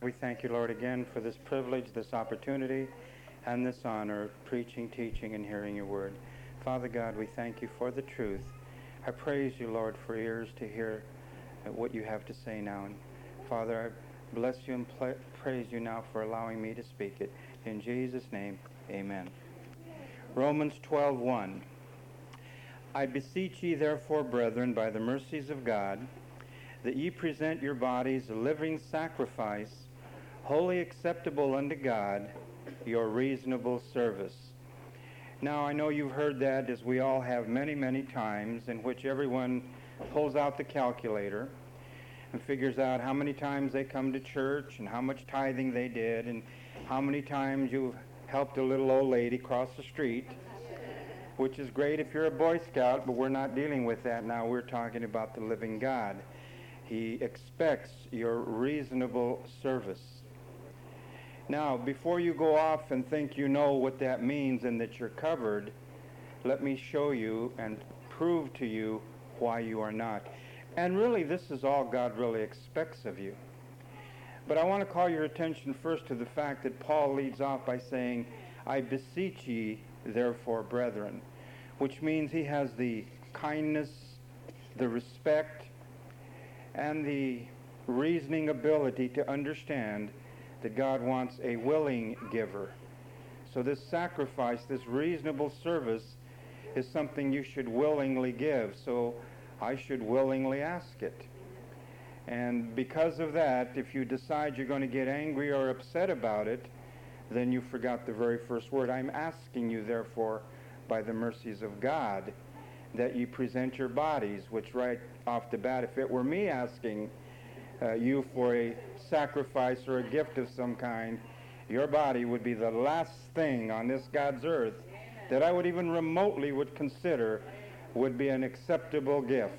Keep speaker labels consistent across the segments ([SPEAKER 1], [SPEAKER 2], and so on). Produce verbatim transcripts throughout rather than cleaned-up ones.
[SPEAKER 1] We thank you, Lord, again for this privilege, this opportunity, and this honor of preaching, teaching, and hearing your word. Father God, we thank you for the truth. I praise you, Lord, for ears to hear what you have to say now. And Father, I bless you and pla- praise you now for allowing me to speak it. In Jesus' name, amen. Romans twelve one. I beseech ye therefore, brethren, by the mercies of God, that ye present your bodies a living sacrifice, wholly acceptable unto God, your reasonable service. Now, I know you've heard that, as we all have many, many times, in which everyone pulls out the calculator and figures out how many times they come to church and how much tithing they did and how many times you've helped a little old lady cross the street, which is great if you're a Boy Scout, but we're not dealing with that now. We're talking about the living God. He expects your reasonable service. Now, before you go off and think you know what that means and that you're covered, let me show you and prove to you why you are not. And really, this is all God really expects of you. But I want to call your attention first to the fact that Paul leads off by saying, I beseech ye, therefore, brethren, which means he has the kindness, the respect, and the reasoning ability to understand that God wants a willing giver. So this sacrifice, this reasonable service, is something you should willingly give. So I should willingly ask it. And because of that, if you decide you're going to get angry or upset about it, then you forgot the very first word. I'm asking you, therefore, by the mercies of God, that you present your bodies, which right off the bat, if it were me asking uh, you for a sacrifice or a gift of some kind, your body would be the last thing on this God's earth that I would even remotely would consider would be an acceptable gift.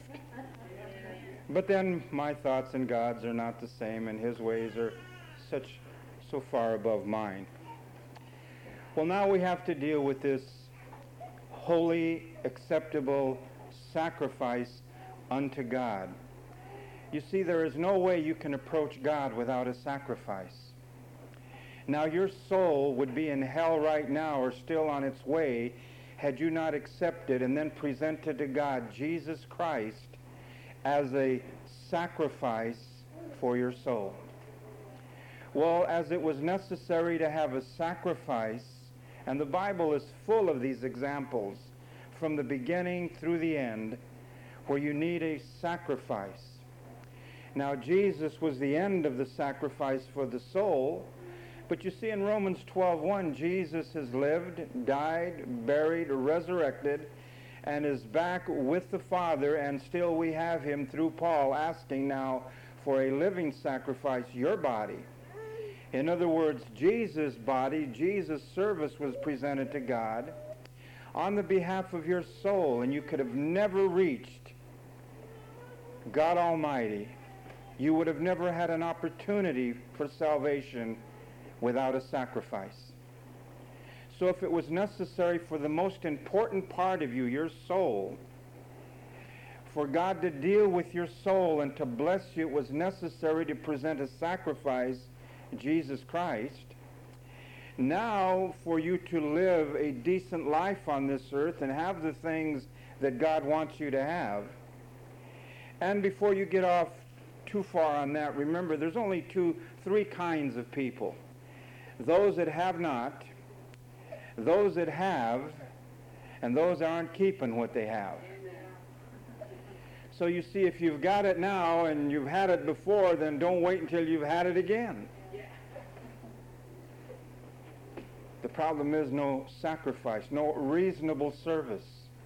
[SPEAKER 1] But then my thoughts and God's are not the same, and his ways are such so far above mine. Well, now we have to deal with this holy, acceptable sacrifice unto God. You see, there is no way you can approach God without a sacrifice. Now, your soul would be in hell right now or still on its way had you not accepted and then presented to God Jesus Christ as a sacrifice for your soul. Well, as it was necessary to have a sacrifice, and the Bible is full of these examples from the beginning through the end, where you need a sacrifice. Now, Jesus was the end of the sacrifice for the soul, but you see in Romans twelve one, Jesus has lived, died, buried, resurrected, and is back with the Father, and still we have him through Paul asking now for a living sacrifice, your body. In other words, Jesus' body, Jesus' service was presented to God on the behalf of your soul, and you could have never reached God Almighty. You would have never had an opportunity for salvation without a sacrifice. So if it was necessary for the most important part of you, your soul, for God to deal with your soul and to bless you, it was necessary to present a sacrifice, Jesus Christ. Now, for you to live a decent life on this earth and have the things that God wants you to have. And before you get off too far on that, remember there's only two, three kinds of people. Those that have not, those that have, and those that aren't keeping what they have. So you see, if you've got it now and you've had it before, then don't wait until you've had it again. The problem is no sacrifice, no reasonable service.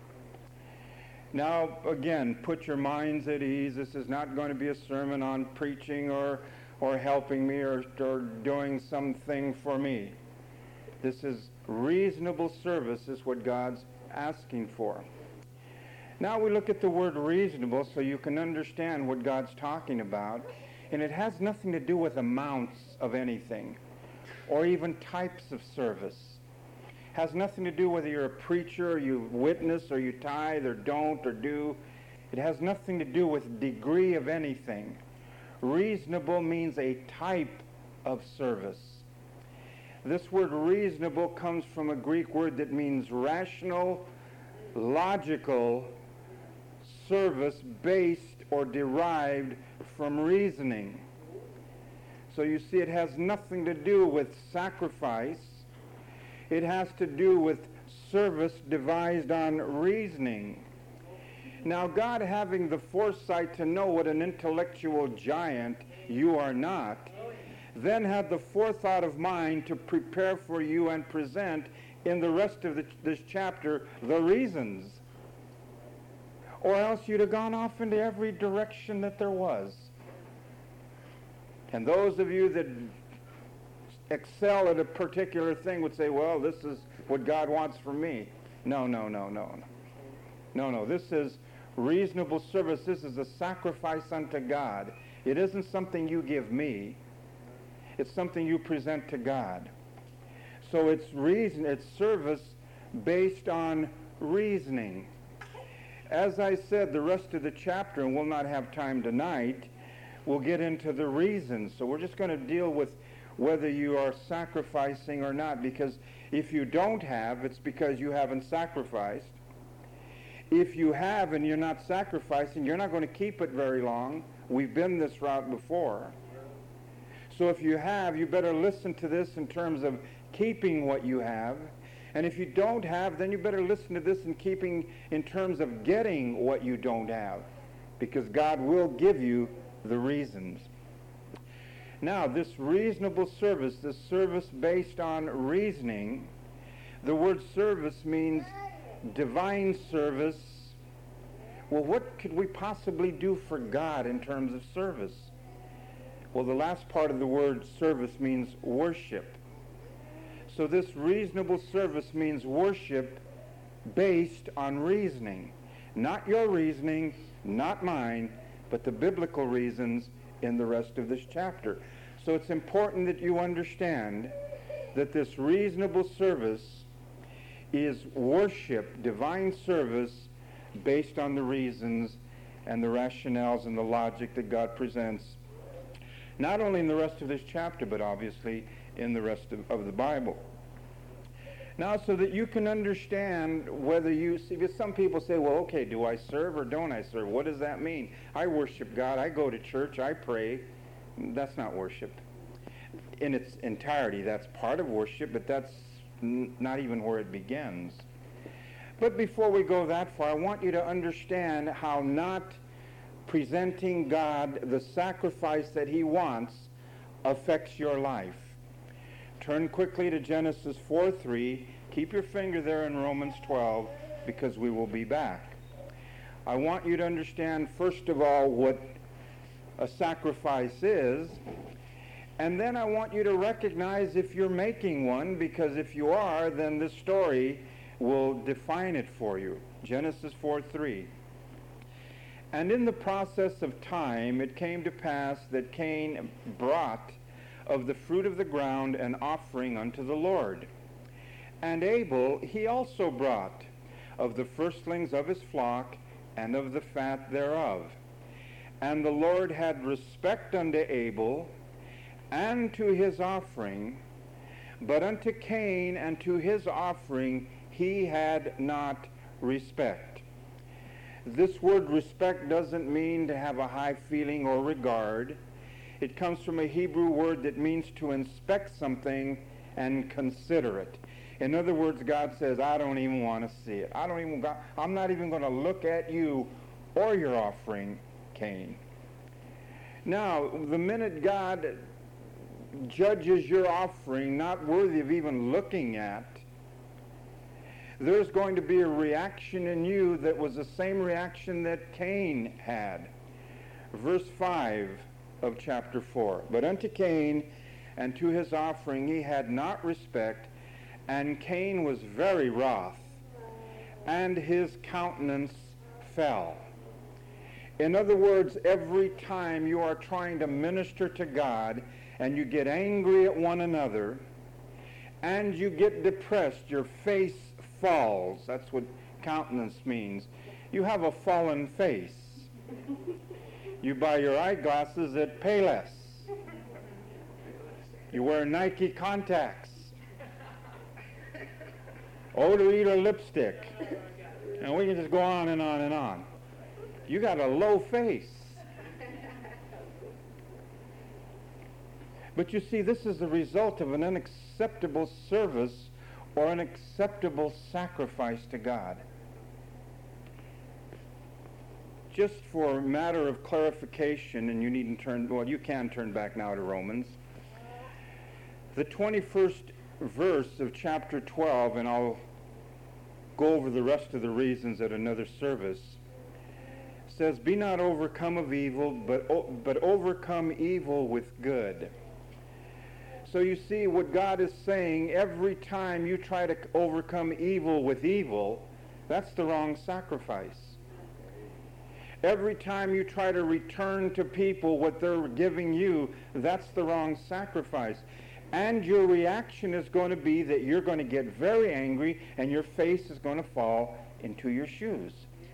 [SPEAKER 1] Now, again, put your minds at ease. This is not going to be a sermon on preaching or, or helping me or, or doing something for me. This is reasonable service is what God's asking for. Now we look at the word reasonable so you can understand what God's talking about. And it has nothing to do with amounts of anything or even types of service. Has nothing to do whether you're a preacher or you witness or you tithe or don't or do. It has nothing to do with degree of anything. Reasonable means a type of service. This word reasonable comes from a Greek word that means rational, logical service based or derived from reasoning. So you see, it has nothing to do with sacrifice. It has to do with service devised on reasoning. Now, God, having the foresight to know what an intellectual giant you are not, then had the forethought of mind to prepare for you and present in the rest of the, this chapter the reasons. Or else you'd have gone off into every direction that there was. And those of you that excel at a particular thing would say, well, this is what God wants from me. No, no, no, no. No, no, this is reasonable service. This is a sacrifice unto God. It isn't something you give me. It's something you present to God. So it's reason, it's service based on reasoning. As I said, the rest of the chapter, and we'll not have time tonight, we'll get into the reasons. So we're just going to deal with whether you are sacrificing or not, because if you don't have, it's because you haven't sacrificed. If you have and you're not sacrificing, you're not going to keep it very long. We've been this route before. So if you have, you better listen to this in terms of keeping what you have. And if you don't have, then you better listen to this in keeping in terms of getting what you don't have, because God will give you the reasons. Now, this reasonable service, this service based on reasoning, the word service means divine service. Well, what could we possibly do for God in terms of service? Well, the last part of the word service means worship. So this reasonable service means worship based on reasoning. Not your reasoning, not mine, but the biblical reasons in the rest of this chapter. So it's important that you understand that this reasonable service is worship, divine service, based on the reasons and the rationales and the logic that God presents, not only in the rest of this chapter, but obviously in the rest of, of the Bible. Now, so that you can understand whether you see, because some people say, well, okay, do I serve or don't I serve? What does that mean? I worship God, I go to church, I pray. That's not worship. In its entirety, that's part of worship, but that's n- not even where it begins. But before we go that far, I want you to understand how not presenting God the sacrifice that he wants affects your life. Turn quickly to Genesis four three. Keep your finger there in Romans twelve, because we will be back. I want you to understand, first of all, what a sacrifice is, and then I want you to recognize if you're making one, because if you are, then this story will define it for you. Genesis four three. And in the process of time it came to pass that Cain brought of the fruit of the ground an offering unto the Lord. And Abel he also brought of the firstlings of his flock and of the fat thereof. And the Lord had respect unto Abel and to his offering, but unto Cain and to his offering he had not respect. This word respect doesn't mean to have a high feeling or regard. It comes from a Hebrew word that means to inspect something and consider it. In other words, God says, I don't even want to see it. I don't even got, I'm not even going to look at you or your offering, Cain. Now, the minute God judges your offering not worthy of even looking at, there's going to be a reaction in you that was the same reaction that Cain had. Verse five of chapter four. But unto Cain and to his offering he had not respect, and Cain was very wroth, and his countenance fell. In other words, every time you are trying to minister to God and you get angry at one another and you get depressed, your face falls. That's what countenance means. You have a fallen face. You buy your eyeglasses at Payless. You wear Nike contacts. Odor-eater lipstick. And we can just go on and on and on. You got a low face. But you see, this is the result of an unacceptable service or an acceptable sacrifice to God. Just for a matter of clarification, and you needn't turn, well, you can turn back now to Romans. The twenty-first verse of chapter twelve, and I'll go over the rest of the reasons at another service, says, "Be not overcome of evil, but, but overcome evil with good." So you see what God is saying, every time you try to overcome evil with evil, that's the wrong sacrifice. Every time you try to return to people what they're giving you, that's the wrong sacrifice. And your reaction is going to be that you're going to get very angry and your face is going to fall into your shoes.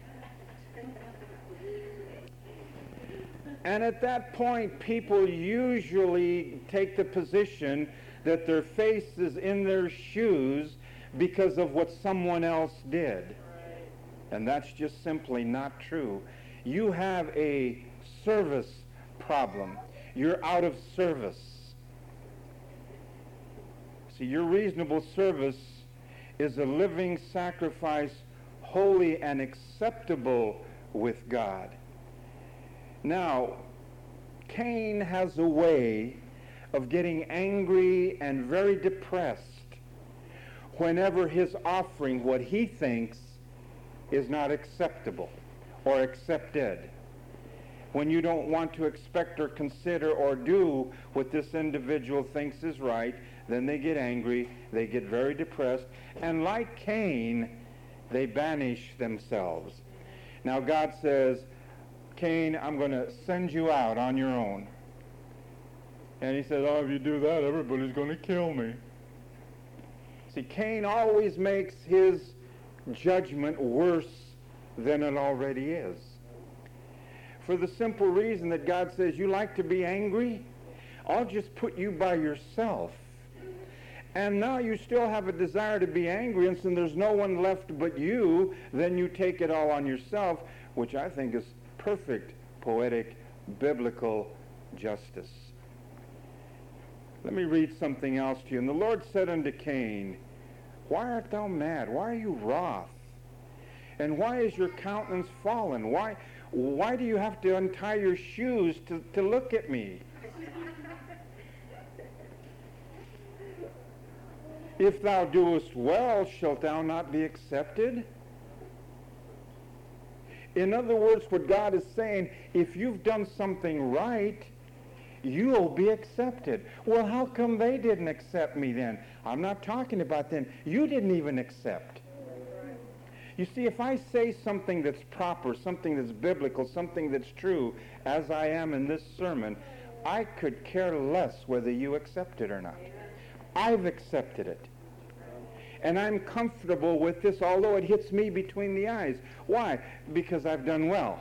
[SPEAKER 1] And at that point, people usually take the position that their face is in their shoes because of what someone else did. And that's just simply not true. You have a service problem. You're out of service. See, your reasonable service is a living sacrifice, holy and acceptable with God. Now, Cain has a way of getting angry and very depressed whenever his offering, what he thinks, is not acceptable or accepted. When you don't want to expect or consider or do what this individual thinks is right, then they get angry, they get very depressed, and like Cain, they banish themselves. Now God says, "Cain, I'm going to send you out on your own." And he says, "Oh, if you do that, everybody's going to kill me." See, Cain always makes his judgment worse than it already is. For the simple reason that God says, "You like to be angry? I'll just put you by yourself." And now you still have a desire to be angry, and since there's no one left but you, then you take it all on yourself, which I think is perfect, poetic, biblical justice. Let me read something else to you. "And the Lord said unto Cain, Why art thou mad? Why are you wroth? And why is your countenance fallen? Why, why do you have to untie your shoes to, to look at me? If thou doest well, shalt thou not be accepted?" In other words, what God is saying, if you've done something right, you'll be accepted. Well, how come they didn't accept me then? I'm not talking about them. You didn't even accept. You see, if I say something that's proper, something that's biblical, something that's true, as I am in this sermon, I could care less whether you accept it or not. I've accepted it. And I'm comfortable with this, although it hits me between the eyes. Why? Because I've done well.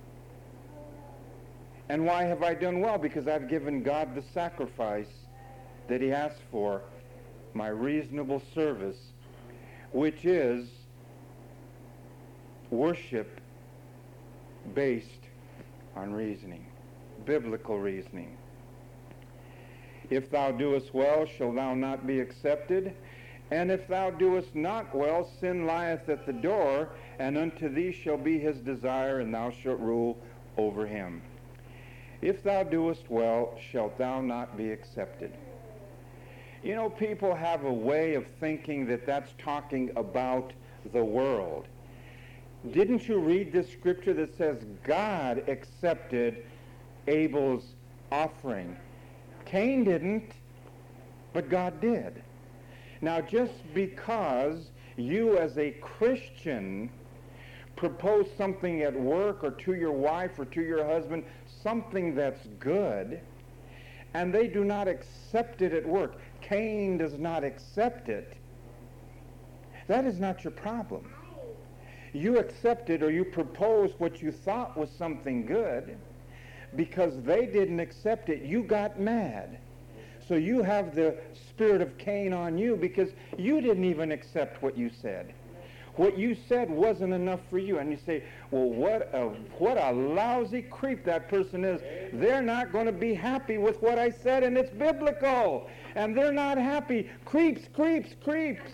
[SPEAKER 1] And why have I done well? Because I've given God the sacrifice that he asked for, my reasonable service, which is worship based on reasoning, biblical reasoning. If thou doest well, shalt thou not be accepted? And if thou doest not well, sin lieth at the door, and unto thee shall be his desire, and thou shalt rule over him. If thou doest well, shalt thou not be accepted. You know, people have a way of thinking that that's talking about the world. Didn't you read this scripture that says God accepted Abel's offering? Cain didn't, but God did. Now, just because you as a Christian propose something at work or to your wife or to your husband, something that's good, and they do not accept it at work, Cain does not accept it, that is not your problem. You accepted or you proposed what you thought was something good. Because they didn't accept it, you got mad. So you have the spirit of Cain on you because you didn't even accept what you said. What you said wasn't enough for you. And you say, well, what a, what a lousy creep that person is. They're not going to be happy with what I said, and it's biblical. And they're not happy. Creeps, creeps, creeps.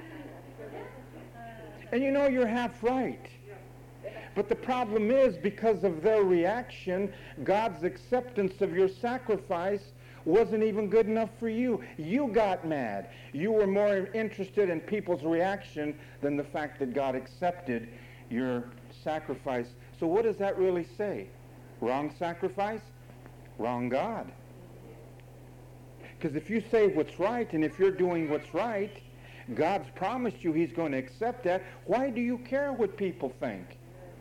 [SPEAKER 1] And you know, you're half right. But the problem is, because of their reaction, God's acceptance of your sacrifice wasn't even good enough for you. You got mad. You were more interested in people's reaction than the fact that God accepted your sacrifice. So what does that really say? Wrong sacrifice? Wrong God. Because if you say what's right, and if you're doing what's right, God's promised you he's going to accept that. Why do you care what people think?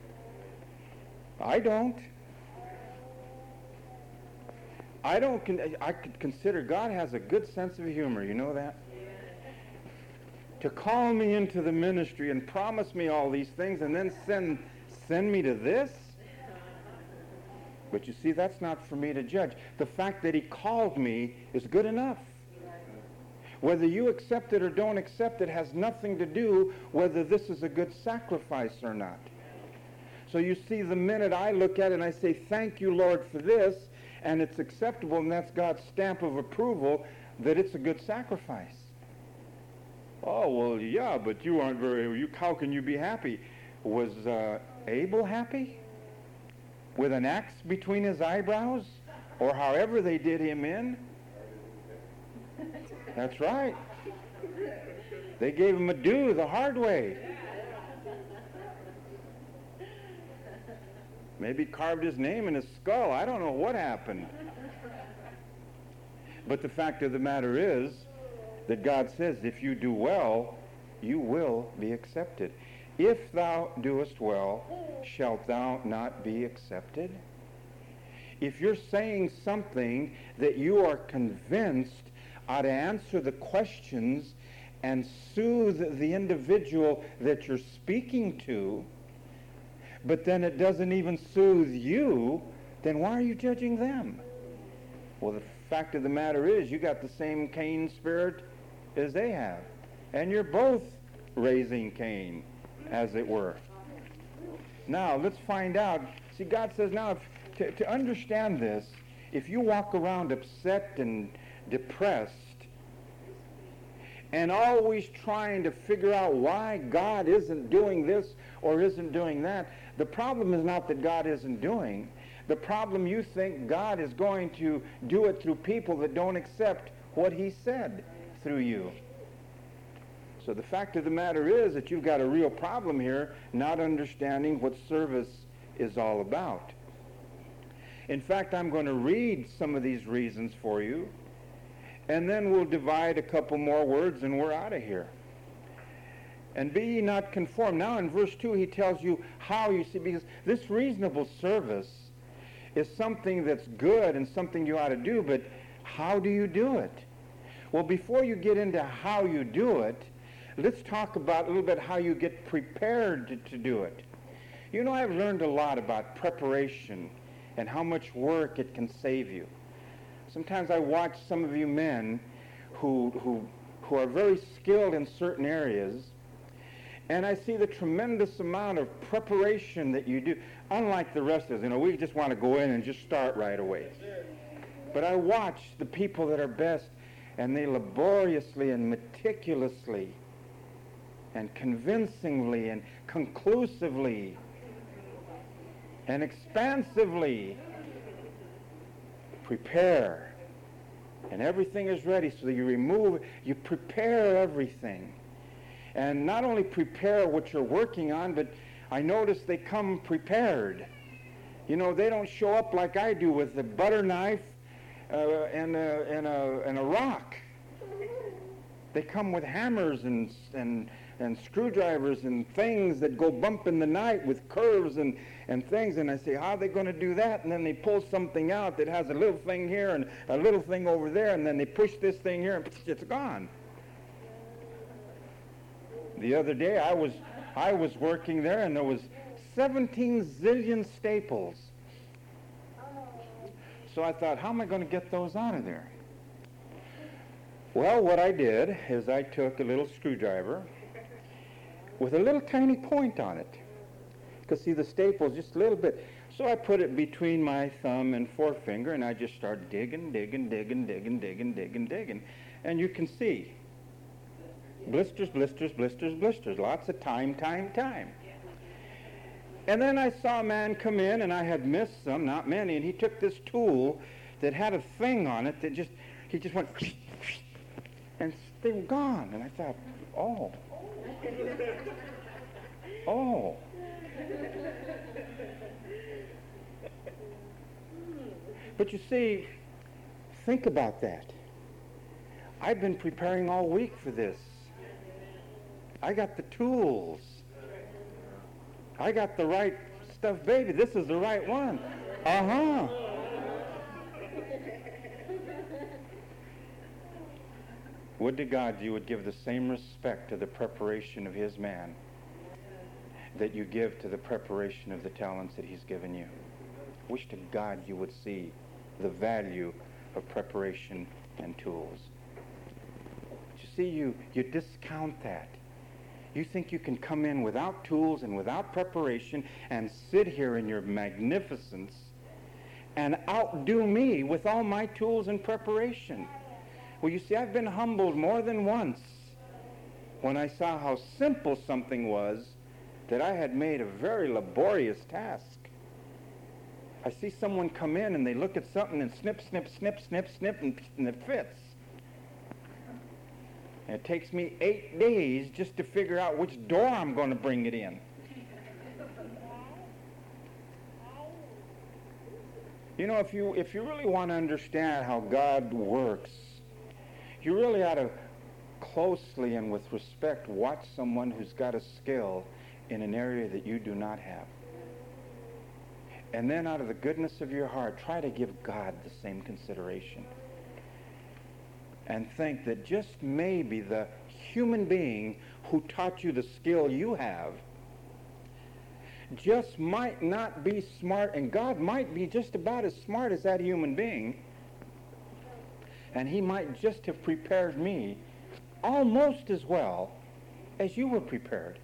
[SPEAKER 1] I don't. I don't. Con- I could consider God has a good sense of humor. You know that? To call me into the ministry and promise me all these things and then send send me to this? But you see, that's not for me to judge. The fact that he called me is good enough. Whether you accept it or don't accept it has nothing to do whether this is a good sacrifice or not. So you see, the minute I look at it and I say, thank you, Lord, for this, and it's acceptable, and that's God's stamp of approval, that it's a good sacrifice. Oh, well, yeah, but you aren't very, you, how can you be happy? Was uh, Abel happy? With an axe between his eyebrows? Or however they did him in? That's right. They gave him a due the hard way. Maybe carved his name in his skull. I don't know what happened. But the fact of the matter is that God says, if you do well, you will be accepted. If thou doest well, shalt thou not be accepted? If you're saying something that you are convinced ought to answer the questions and soothe the individual that you're speaking to, but then it doesn't even soothe you, then why are you judging them? Well, the fact of the matter is you got the same Cain spirit as they have. And you're both raising Cain, as it were. Now, let's find out. See, God says now, if, to, to understand this, if you walk around upset and depressed and always trying to figure out why God isn't doing this or isn't doing that, the problem is not that God isn't doing. The problem, you think God is going to do it through people that don't accept what he said through you. So the fact of the matter is that you've got a real problem here, not understanding what service is all about. In fact, I'm going to read some of these reasons for you, and then we'll divide a couple more words and we're out of here. And be ye not conformed. Now in verse two he tells you how, you see, because this reasonable service is something that's good and something you ought to do, but how do you do it? Well, before you get into how you do it, let's talk about a little bit how you get prepared to, to do it. You know, I've learned a lot about preparation and how much work it can save you. Sometimes I watch some of you men who, who, who are very skilled in certain areas, and I see the tremendous amount of preparation that you do. Unlike the rest of us, you know, we just want to go in and just start right away. But I watch the people that are best, and they laboriously and meticulously and convincingly and conclusively and expansively prepare. And everything is ready, so that you remove, you prepare everything. And not only prepare what you're working on, but I notice they come prepared. You know, they don't show up like I do with a butter knife uh, and, a, and, a, and a rock. They come with hammers and, and, and screwdrivers and things that go bump in the night with curves and, and things. And I say, how are they going to do that? And then they pull something out that has a little thing here and a little thing over there, and then they push this thing here and it's gone. The other day I was I was working there, and there was seventeen zillion staples. So I thought, how am I going to get those out of there? Well, what I did is I took a little screwdriver with a little tiny point on it. Because, see, the staple's just a little bit. So I put it between my thumb and forefinger, and I just start digging, digging, digging, digging, digging, digging, digging. And you can see blisters, blisters, blisters, blisters. Lots of time, time, time. And then I saw a man come in, and I had missed some, not many, and he took this tool that had a thing on it that just, he just went, and they were gone. And I thought, oh, oh. But you see, think about that. I've been preparing all week for this. I got the tools. I got the right stuff, baby. This is the right one. Uh-huh. Would to God you would give the same respect to the preparation of his man that you give to the preparation of the talents that he's given you. Wish to God you would see the value of preparation and tools. But you see, you, you discount that. You think you can come in without tools and without preparation and sit here in your magnificence and outdo me with all my tools and preparation. Well, you see, I've been humbled more than once when I saw how simple something was that I had made a very laborious task. I see someone come in and they look at something and snip, snip, snip, snip, snip, and, and it fits. And it takes me eight days just to figure out which door I'm going to bring it in. You know, if you if you really want to understand how God works, you really ought to closely and with respect watch someone who's got a skill in an area that you do not have. And then out of the goodness of your heart, try to give God the same consideration. And think that just maybe the human being who taught you the skill you have just might not be smart, and God might be just about as smart as that human being, and he might just have prepared me almost as well as you were prepared.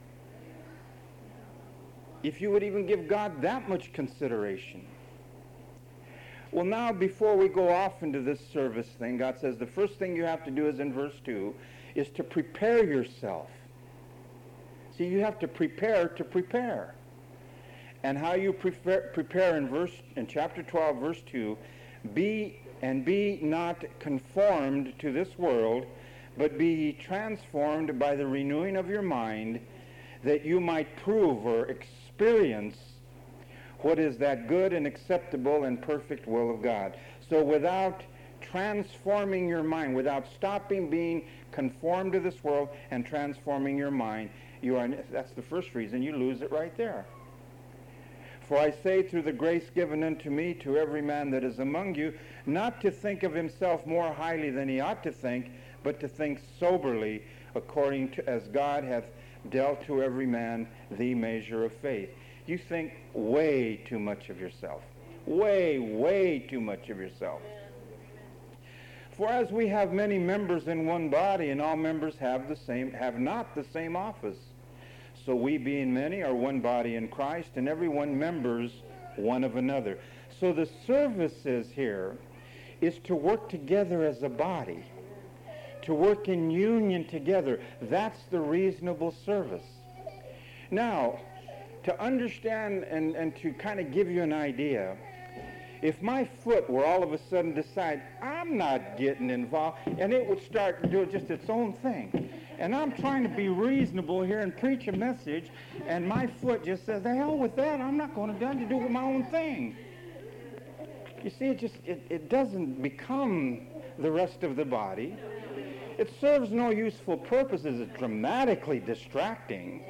[SPEAKER 1] If you would even give God that much consideration. Well, now, before we go off into this service thing, God says the first thing you have to do is in verse two, is to prepare yourself. See, you have to prepare to prepare. And how you prepare, prepare in verse in chapter twelve, verse two, be and be not conformed to this world, but be ye transformed by the renewing of your mind, that you might prove or experience what is that good and acceptable and perfect will of God. So without transforming your mind, without stopping being conformed to this world and transforming your mind, you are, that's the first reason you lose it right there. For I say, through the grace given unto me, to every man that is among you, not to think of himself more highly than he ought to think, but to think soberly, according to as God hath dealt to every man the measure of faith. You think way too much of yourself. Way, way too much of yourself. For as we have many members in one body, and all members have the same, have not the same office, so we being many are one body in Christ, and every one members one of another. So the services here is to work together as a body, to work in union together. That's the reasonable service. Now, to understand and, and to kind of give you an idea, if my foot were all of a sudden decide, I'm not getting involved, and it would start doing just its own thing, and I'm trying to be reasonable here and preach a message, and my foot just says, the hell with that, I'm not going to do, to do my own thing. You see, it just, it, it doesn't become the rest of the body. It serves no useful purposes. It's dramatically distracting.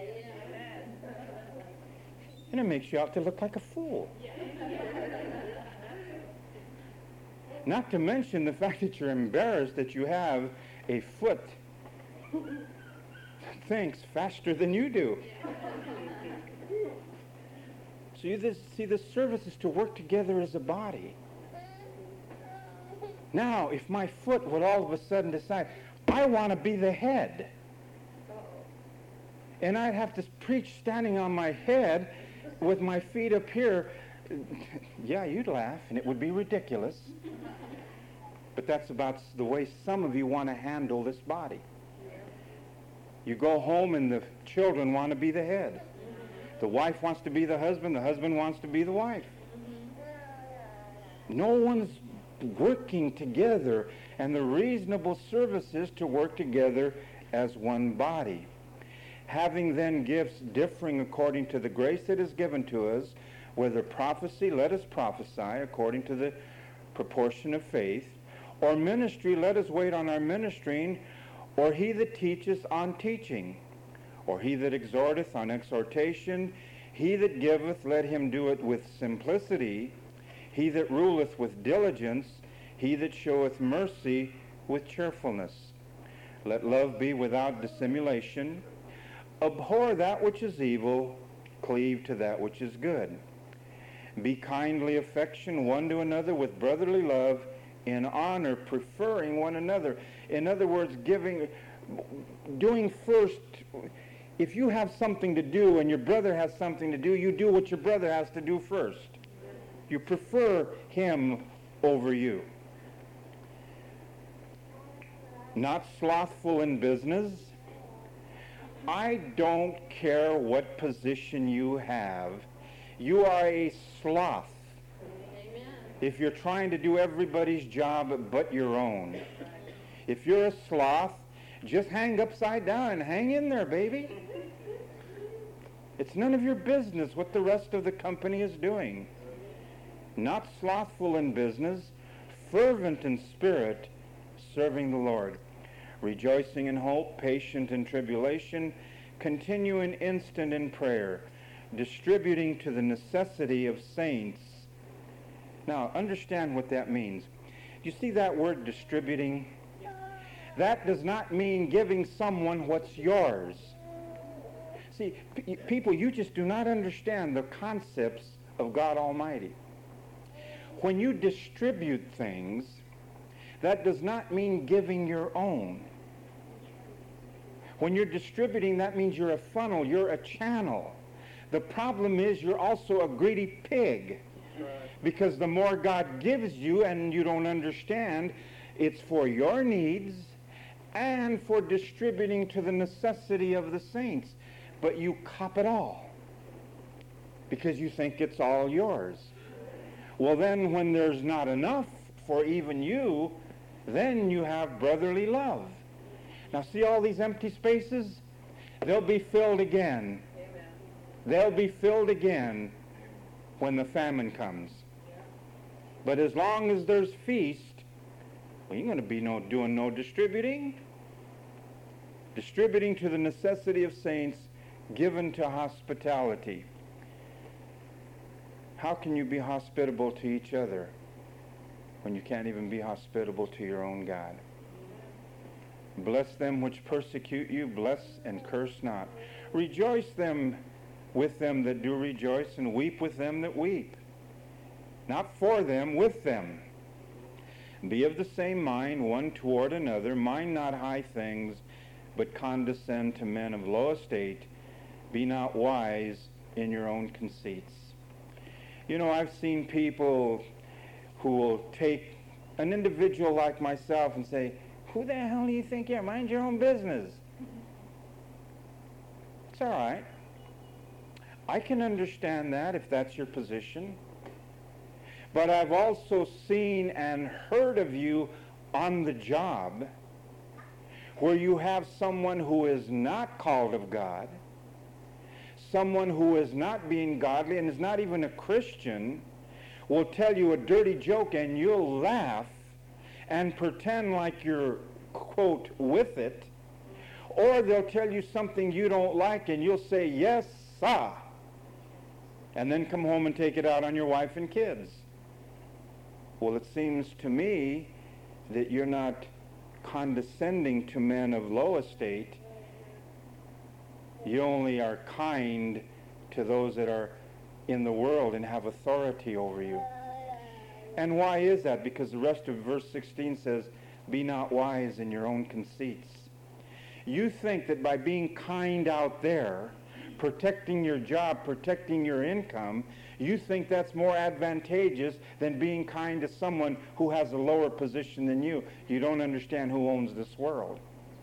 [SPEAKER 1] And it makes you out to look like a fool. Not to mention the fact that you're embarrassed that you have a foot that thinks faster than you do. So you this, see, this service is to work together as a body. Now, if my foot would all of a sudden decide, I want to be the head. And I'd have to preach standing on my head with my feet up here. Yeah, you'd laugh, and it would be ridiculous. But that's about the way some of you want to handle this body. You go home and the children want to be the head. The wife wants to be the husband. The husband wants to be the wife. No one's working together, and the reasonable service is to work together as one body. Having then gifts differing according to the grace that is given to us, whether prophecy, let us prophesy according to the proportion of faith, or ministry, let us wait on our ministering, or he that teacheth on teaching, or he that exhorteth on exhortation, he that giveth, let him do it with simplicity, he that ruleth with diligence, he that showeth mercy with cheerfulness. Let love be without dissimulation. Abhor that which is evil, cleave to that which is good. Be kindly affection one to another with brotherly love, in honor, preferring one another. In other words, giving, doing first. If you have something to do and your brother has something to do, you do what your brother has to do first. You prefer him over you. Not slothful in business. I don't care what position you have. You are a sloth. Amen. If you're trying to do everybody's job but your own. If you're a sloth, just hang upside down and hang in there, baby. It's none of your business what the rest of the company is doing. Not slothful in business, fervent in spirit, serving the Lord. Rejoicing in hope, patient in tribulation, continuing instant in prayer, distributing to the necessity of saints. Now, understand what that means. You see that word distributing? That does not mean giving someone what's yours. See, p- people, you just do not understand the concepts of God Almighty. When you distribute things, that does not mean giving your own. When you're distributing, that means you're a funnel, you're a channel. The problem is you're also a greedy pig. Right. Because the more God gives you and you don't understand, it's for your needs and for distributing to the necessity of the saints. But you cop it all because you think it's all yours. Well, then when there's not enough for even you, then you have brotherly love. Now see all these empty spaces? They'll be filled again. Amen. They'll be filled again when the famine comes. Yeah. But as long as there's feast, well, you're going to be no doing no distributing. Distributing to the necessity of saints, given to hospitality. How can you be hospitable to each other when you can't even be hospitable to your own God? Bless them which persecute you, bless and curse not. Rejoice them with them that do rejoice, and weep with them that weep. Not for them, with them. Be of the same mind one toward another. Mind not high things, but condescend to men of low estate. Be not wise in your own conceits. You know, I've seen people who will take an individual like myself and say, who the hell do you think you are? Mind your own business. It's all right. I can understand that if that's your position. But I've also seen and heard of you on the job where you have someone who is not called of God, someone who is not being godly and is not even a Christian, will tell you a dirty joke and you'll laugh and pretend like you're, quote, with it, or they'll tell you something you don't like and you'll say, yes, sir, and then come home and take it out on your wife and kids. Well, it seems to me that you're not condescending to men of low estate. You only are kind to those that are in the world and have authority over you. And why is that? Because the rest of verse sixteen says, Be not wise in your own conceits. You think that by being kind out there, protecting your job, protecting your income, you think that's more advantageous than being kind to someone who has a lower position than you. You don't understand who owns this world.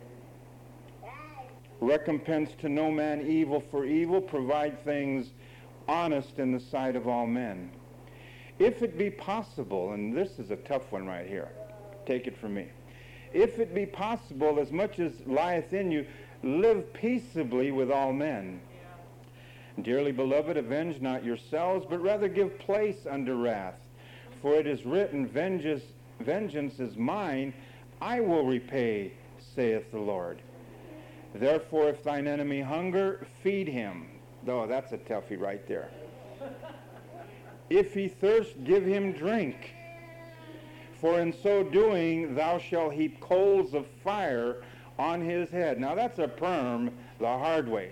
[SPEAKER 1] Recompense to no man evil for evil. Provide things honest in the sight of all men. If it be possible, and this is a tough one right here, take it from me. If it be possible, as much as lieth in you, live peaceably with all men. Yeah. Dearly beloved, avenge not yourselves, but rather give place unto wrath. For it is written, vengeance, vengeance is mine, I will repay, saith the Lord. Therefore, if thine enemy hunger, feed him. Oh, that's a toughie right there. If he thirst, give him drink. For in so doing, thou shalt heap coals of fire on his head. Now that's a perm the hard way.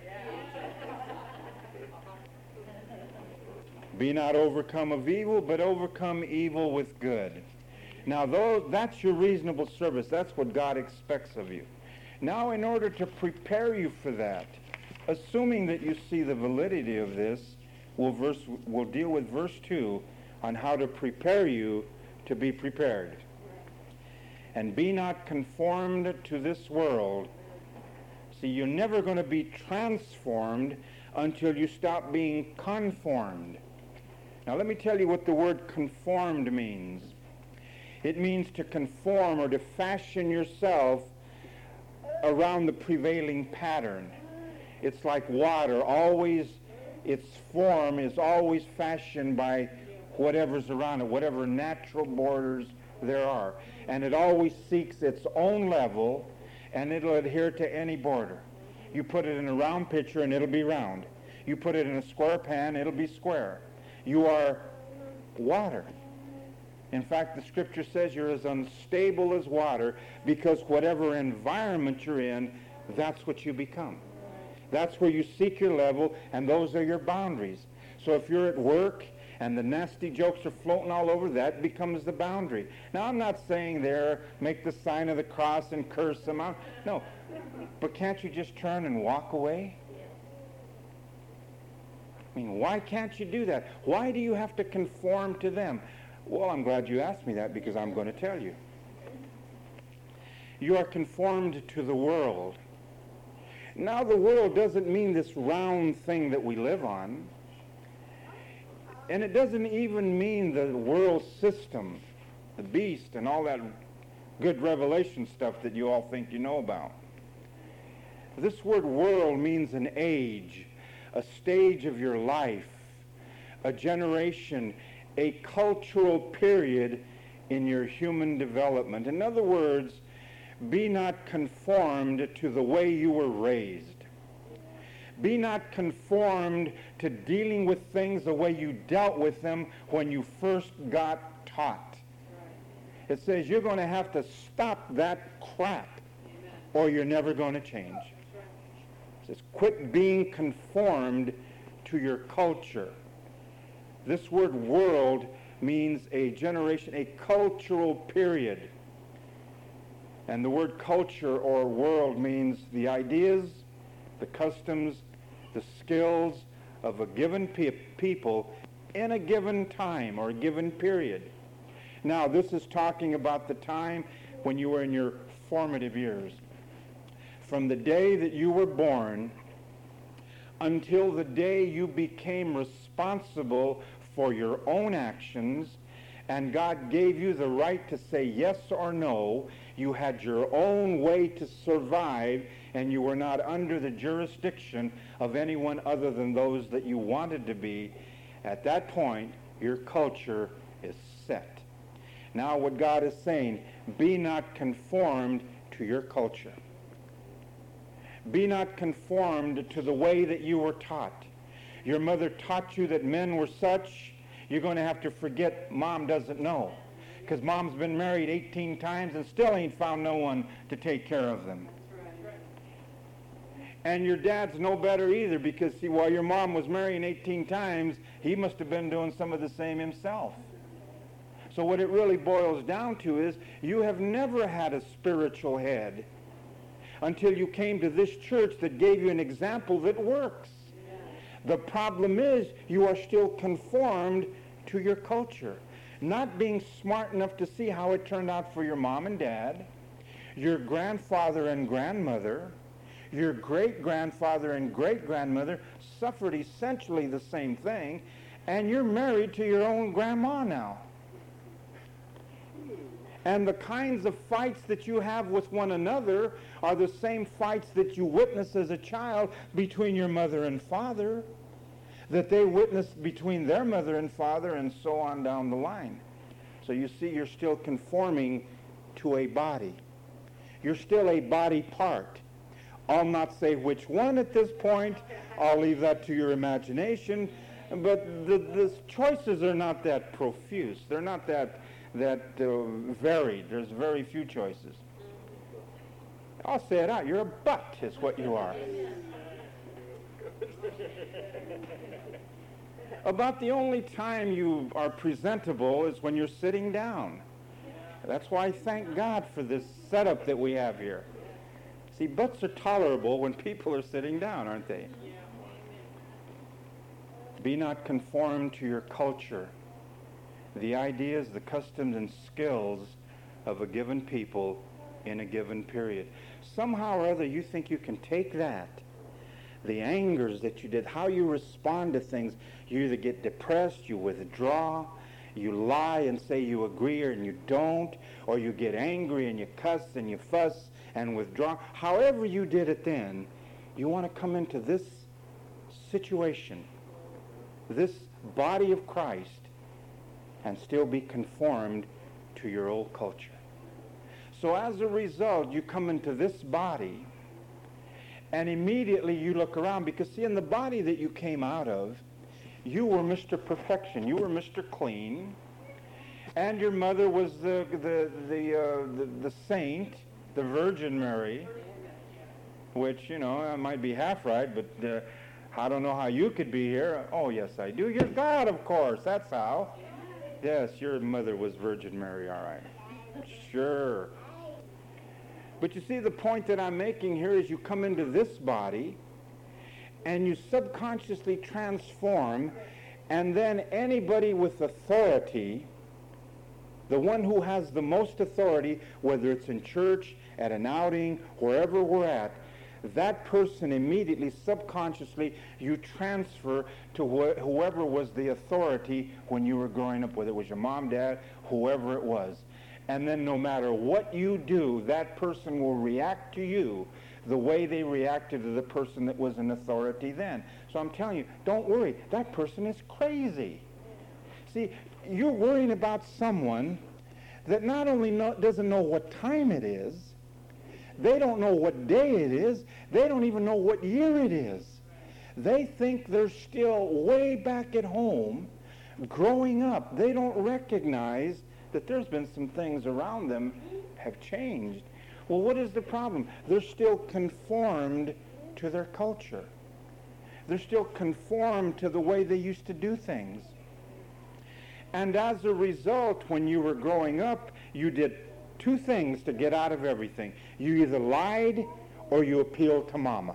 [SPEAKER 1] Be not overcome of evil, but overcome evil with good. Now though, that's your reasonable service. That's what God expects of you. Now in order to prepare you for that, assuming that you see the validity of this, we'll, verse, we'll deal with verse two on how to prepare you to be prepared. And be not conformed to this world. See, you're never going to be transformed until you stop being conformed. Now let me tell you what the word conformed means. It means to conform or to fashion yourself around the prevailing pattern. It's like water. Always, its form is always fashioned by whatever's around it, whatever natural borders there are. And it always seeks its own level, and it'll adhere to any border. You put it in a round pitcher, and it'll be round. You put it in a square pan, it'll be square. You are water. In fact, the scripture says you're as unstable as water, because whatever environment you're in, that's what you become. That's where you seek your level, and those are your boundaries. So if you're at work and the nasty jokes are floating all over, that becomes the boundary. Now, I'm not saying there, make the sign of the cross and curse them out. No. But can't you just turn and walk away? I mean, why can't you do that? Why do you have to conform to them? Well, I'm glad you asked me that, because I'm going to tell you. You are conformed to the world. Now, the world doesn't mean this round thing that we live on. And it doesn't even mean the world system, the beast, and all that good Revelation stuff that you all think you know about. This word world means an age, a stage of your life, a generation, a cultural period in your human development. In other words, be not conformed to the way you were raised. Be not conformed to dealing with things the way you dealt with them when you first got taught. It says you're going to have to stop that crap, or you're never going to change. It says quit being conformed to your culture. This word world means a generation, a cultural period. And the word culture or world means the ideas, the customs, the skills of a given pe- people in a given time or a given period. Now, this is talking about the time when you were in your formative years. From the day that you were born until the day you became responsible for your own actions, and God gave you the right to say yes or no. You had your own way to survive, and you were not under the jurisdiction of anyone other than those that you wanted to be. At that point, your culture is set. Now what God is saying, be not conformed to your culture. Be not conformed to the way that you were taught. Your mother taught you that men were such. You're going to have to forget mom doesn't know, because mom's been married eighteen times and still ain't found no one to take care of them. And your dad's no better either, because see, while your mom was marrying eighteen times, he must have been doing some of the same himself.
[SPEAKER 2] So what it really boils down to is you have never had a spiritual head until you came to this church that gave you an example that works. The problem is you are still conformed to your culture, not being smart enough to see how it turned out for your mom and dad, your grandfather and grandmother, your great-grandfather and great-grandmother suffered essentially the same thing, and you're married to your own grandma now. And the kinds of fights that you have with one another are the same fights that you witnessed as a child between your mother and father, that they witnessed between their mother and father, and so on down the line. So you see, you're still conforming to a body. You're still a body part. I'll not say which one at this point. I'll leave that to your imagination. But the, the choices are not that profuse. They're not that that uh, varied. There's very few choices. I'll say it out. You're a butt is what you are. About the only time you are presentable is when you're sitting down. That's why I thank God for this setup that we have here. See, butts are tolerable when people are sitting down, aren't they? Be not conformed to your culture, the ideas, the customs, and skills of a given people in a given period. Somehow or other, you think you can take that, the angers that you did, how you respond to things. You either get depressed, you withdraw, you lie and say you agree and you don't, or you get angry and you cuss and you fuss and withdraw. However you did it then, you want to come into this situation, this body of Christ, and still be conformed to your old culture. So as a result, you come into this body, and immediately you look around, because see, in the body that you came out of, you were Mister Perfection. You were Mister Clean. And your mother was the the the, uh, the the saint, the Virgin Mary, which, you know, I might be half right, but uh, I don't know how you could be here. Oh, yes, I do. You're God, of course. That's how. Yes, your mother was Virgin Mary, all right. Sure. But you see, the point that I'm making here is you come into this body, and you subconsciously transform, and then anybody with authority, the one who has the most authority, whether it's in church, at an outing, wherever we're at, that person immediately, subconsciously, you transfer to wh- whoever was the authority when you were growing up, whether it was your mom, dad, whoever it was. And then no matter what you do, that person will react to you the way they reacted to the person that was in authority then. So I'm telling you, don't worry. That person is crazy. See, you're worrying about someone that not only know, doesn't know what time it is, they don't know what day it is, they don't even know what year it is. They think they're still way back at home, growing up. They don't recognize that there's been some things around them have changed. Well, what is the problem? They're still conformed to their culture. They're still conformed to the way they used to do things. And as a result, when you were growing up, you did two things to get out of everything. You either lied or you appealed to mama.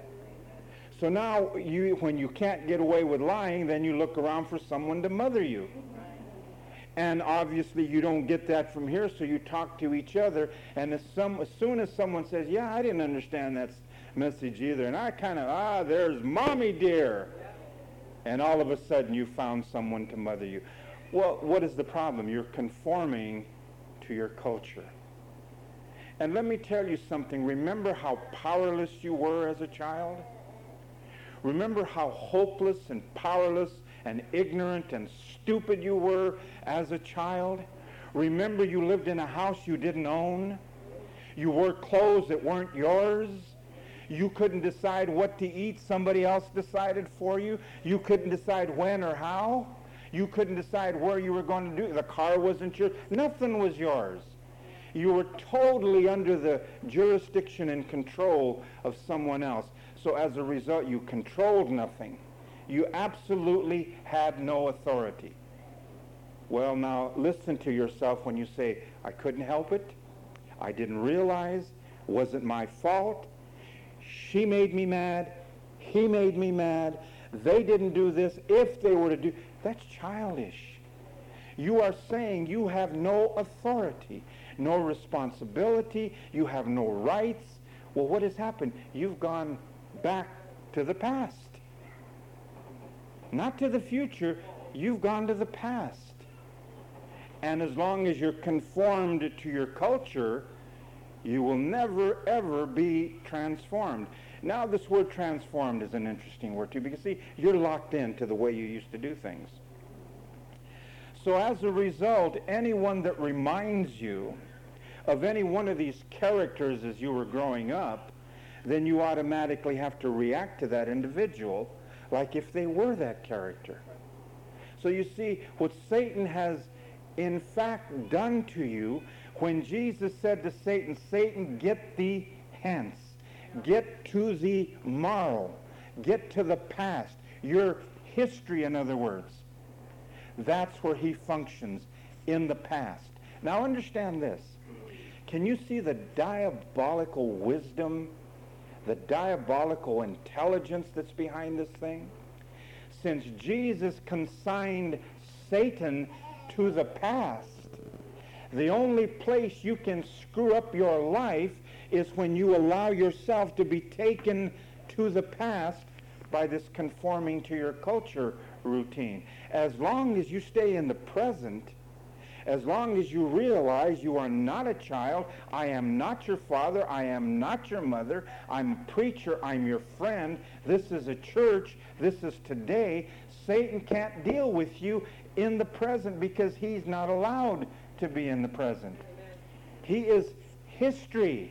[SPEAKER 2] So now, you, when you can't get away with lying, then you look around for someone to mother you. And obviously you don't get that from here, so you talk to each other, and as, some, as soon as someone says, yeah, I didn't understand that message either, and I kind of, ah, there's mommy dear, and all of a sudden you found someone to mother you. Well, what is the problem? You're conforming to your culture. And let me tell you something. Remember how powerless you were as a child? Remember how hopeless and powerless and ignorant and stupid you were as a child? Remember you lived in a house you didn't own? You wore clothes that weren't yours? You couldn't decide what to eat. Somebody else decided for you. You couldn't decide when or how. You couldn't decide where you were going to do. The car wasn't yours. Nothing was yours. You were totally under the jurisdiction and control of someone else. So as a result, you controlled nothing. You absolutely had no authority. Well, now listen to yourself when you say, I couldn't help it. I didn't realize. Wasn't my fault. She made me mad. He made me mad. They didn't do this. If they were to do, that's childish. You are saying you have no authority, no responsibility. You have no rights. Well, what has happened? You've gone back to the past. Not to the future. You've gone to the past. And as long as you're conformed to your culture, you will never, ever be transformed. Now, this word transformed is an interesting word, too, because, see, you're locked into the way you used to do things. So as a result, anyone that reminds you of any one of these characters as you were growing up, then you automatically have to react to that individual like if they were that character. So you see, what Satan has in fact done to you, when Jesus said to Satan, Satan, get thee hence. Get to the morrow. Get to the past. Your history, in other words. That's where he functions, in the past. Now understand this. Can you see the diabolical wisdom, the diabolical intelligence that's behind this thing? Since Jesus consigned Satan to the past, the only place you can screw up your life is when you allow yourself to be taken to the past by this conforming to your culture routine. As long as you stay in the present, as long as you realize you are not a child, I am not your father, I am not your mother, I'm a preacher, I'm your friend, this is a church, this is today, Satan can't deal with you in the present because he's not allowed to be in the present. He is history.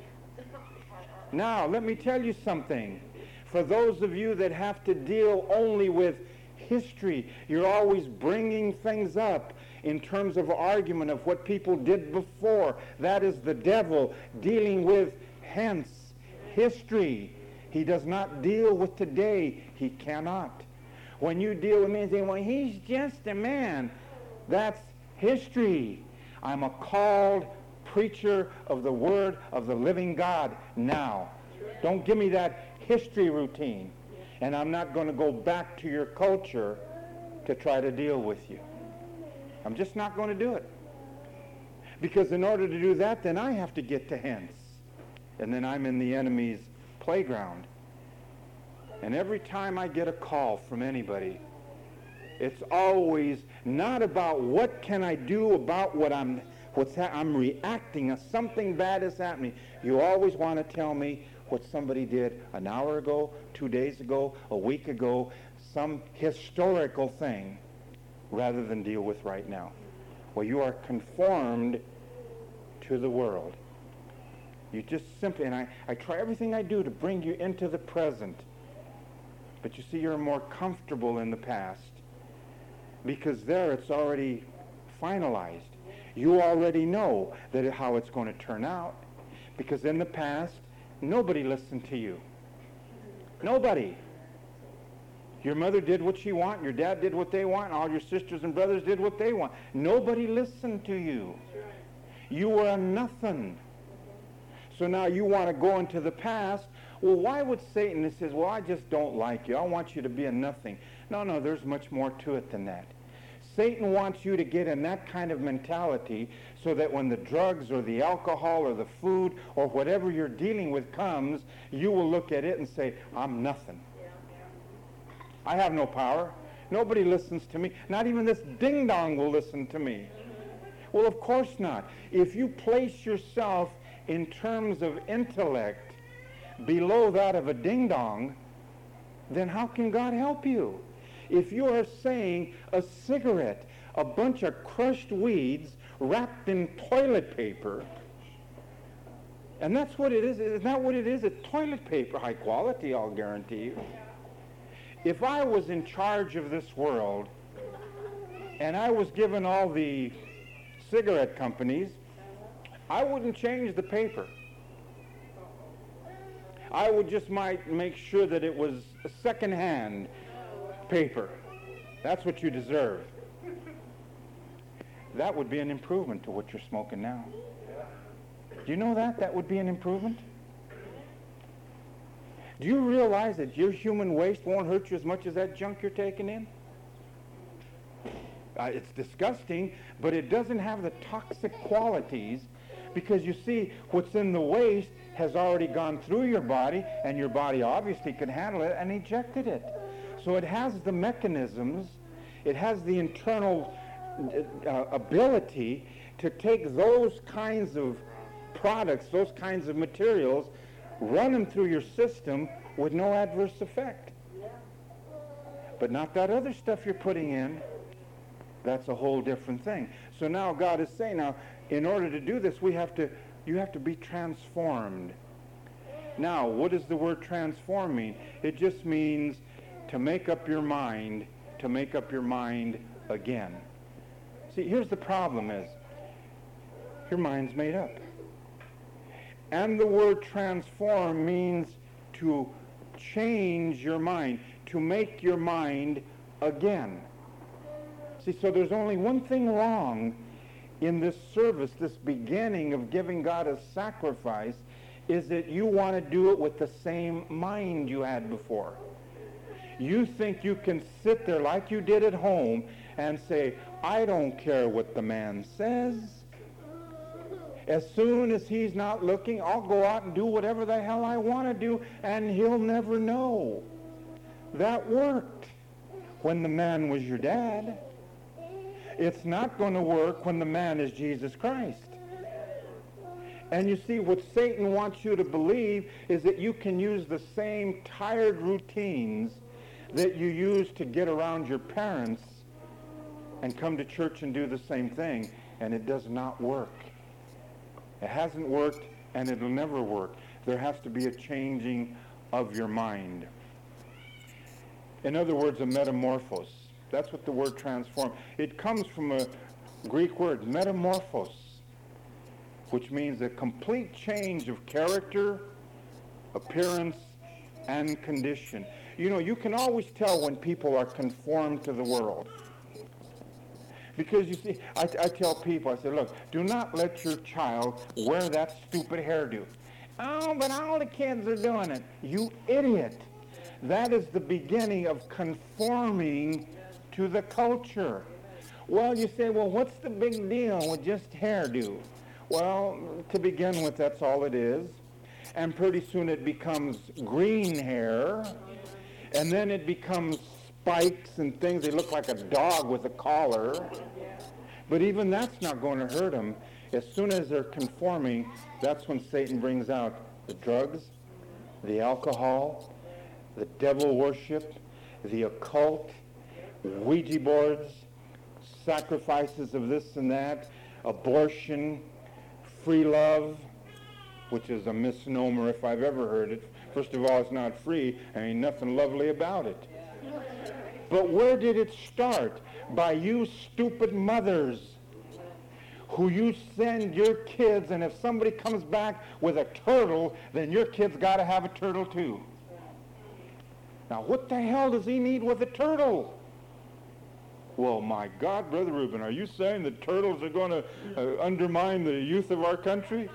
[SPEAKER 2] Now, let me tell you something. For those of you that have to deal only with history, you're always bringing things up in terms of argument of what people did before. That is the devil dealing with, hence, history. He does not deal with today. He cannot. When you deal with me and say, well, he's just a man, that's history. I'm a called preacher of the word of the living God now. Don't give me that history routine. And I'm not going to go back to your culture to try to deal with you. I'm just not going to do it. Because in order to do that, then I have to get to hence. And then I'm in the enemy's playground. And every time I get a call from anybody, it's always not about what can I do about what I'm what's ha- I'm reacting. If something bad is happening, you always want to tell me what somebody did an hour ago, two days ago, a week ago, some historical thing, rather than deal with right now. Well, you are conformed to the world. You just simply, and I, I try everything I do to bring you into the present. But you see, you're more comfortable in the past because there it's already finalized. You already know that it, how it's going to turn out, because in the past, nobody listened to you. Nobody. Your mother did what she wanted, your dad did what they want, all your sisters and brothers did what they want. Nobody listened to you. You were a nothing. So now you want to go into the past. Well, why would Satan, he says, well, I just don't like you. I want you to be a nothing. No, no, there's much more to it than that. Satan wants you to get in that kind of mentality so that when the drugs or the alcohol or the food or whatever you're dealing with comes, you will look at it and say, I'm nothing. I have no power. Nobody listens to me. Not even this ding-dong will listen to me. Well, of course not. If you place yourself in terms of intellect below that of a ding-dong, then how can God help you? If you are saying a cigarette, a bunch of crushed weeds wrapped in toilet paper, and that's what it is. Isn't that what it is? It's toilet paper, high quality, I'll guarantee you. If I was in charge of this world and I was given all the cigarette companies, I wouldn't change the paper. I would just might make sure that it was a second-hand paper. That's what you deserve. that would be an improvement to what you're smoking now. Do you know that? That would be an improvement? Do you realize that your human waste won't hurt you as much as that junk you're taking in? Uh, it's disgusting, but it doesn't have the toxic qualities, because you see, what's in the waste has already gone through your body, and your body obviously could handle it and ejected it. So it has the mechanisms, it has the internal uh, ability to take those kinds of products, those kinds of materials, run them through your system with no adverse effect. But not that other stuff you're putting in. That's a whole different thing. So now God is saying, now, in order to do this, we have to, you have to be transformed. Now, what does the word transform mean? It just means to make up your mind, to make up your mind again. See, here's the problem is, your mind's made up. And the word transform means to change your mind, to make your mind again. See, so there's only one thing wrong in this service, this beginning of giving God a sacrifice, is that you want to do it with the same mind you had before. You think you can sit there like you did at home and say, I don't care what the man says. As soon as he's not looking, I'll go out and do whatever the hell I want to do, and he'll never know. That worked when the man was your dad. It's not going to work when the man is Jesus Christ. And you see, what Satan wants you to believe is that you can use the same tired routines that you use to get around your parents and come to church and do the same thing, and it does not work. It hasn't worked, and it'll never work. There has to be a changing of your mind. In other words, a metamorphos. That's what the word transform. It comes from a Greek word, metamorphos, which means a complete change of character, appearance, and condition. You know, you can always tell when people are conformed to the world. Because you see, I, I tell people, I say, look, do not let your child wear that stupid hairdo. Oh, but all the kids are doing it. You idiot. That is the beginning of conforming to the culture. Well, you say, well, what's the big deal with just hairdo? Well, to begin with, that's all it is. And pretty soon it becomes green hair. And then it becomes spikes and things. They look like a dog with a collar. But even that's not going to hurt them. As soon as they're conforming, that's when Satan brings out the drugs, the alcohol, the devil worship, the occult, Ouija boards, sacrifices of this and that, abortion, free love, which is a misnomer if I've ever heard it. First of all, it's not free. There ain't nothing lovely about it. But where did it start? By you stupid mothers who you send your kids, and if somebody comes back with a turtle, then your kid's got to have a turtle too. Now, what the hell does he need with a turtle? Well, my God, Brother Reuben, are you saying that turtles are going to uh, undermine the youth of our country?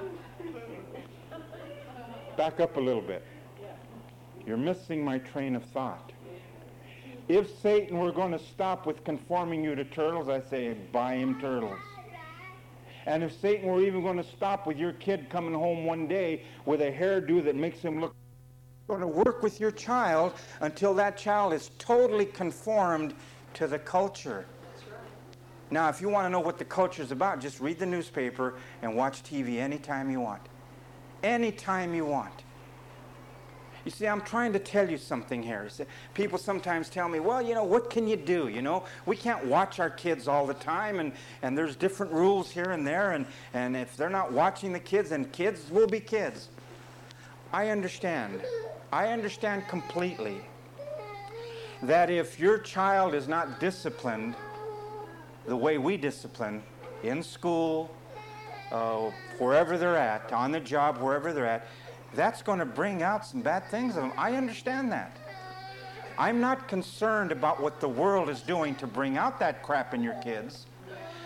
[SPEAKER 2] Back up a little bit. You're missing my train of thought. If Satan were going to stop with conforming you to turtles, I say buy him turtles. And if Satan were even going to stop with your kid coming home one day with a hairdo that makes him look, going to work with your child until that child is totally conformed to the culture. Now, if you want to know what the culture is about, just read the newspaper and watch T V anytime you want. Anytime you want. You see, I'm trying to tell you something here. See, people sometimes tell me, well, you know, what can you do? You know, we can't watch our kids all the time, and, and there's different rules here and there, and, and if they're not watching the kids, then kids will be kids. I understand. I understand completely that if your child is not disciplined the way we discipline, in school, uh, wherever they're at, on the job, wherever they're at, that's going to bring out some bad things of them. I understand that. I'm not concerned about what the world is doing to bring out that crap in your kids.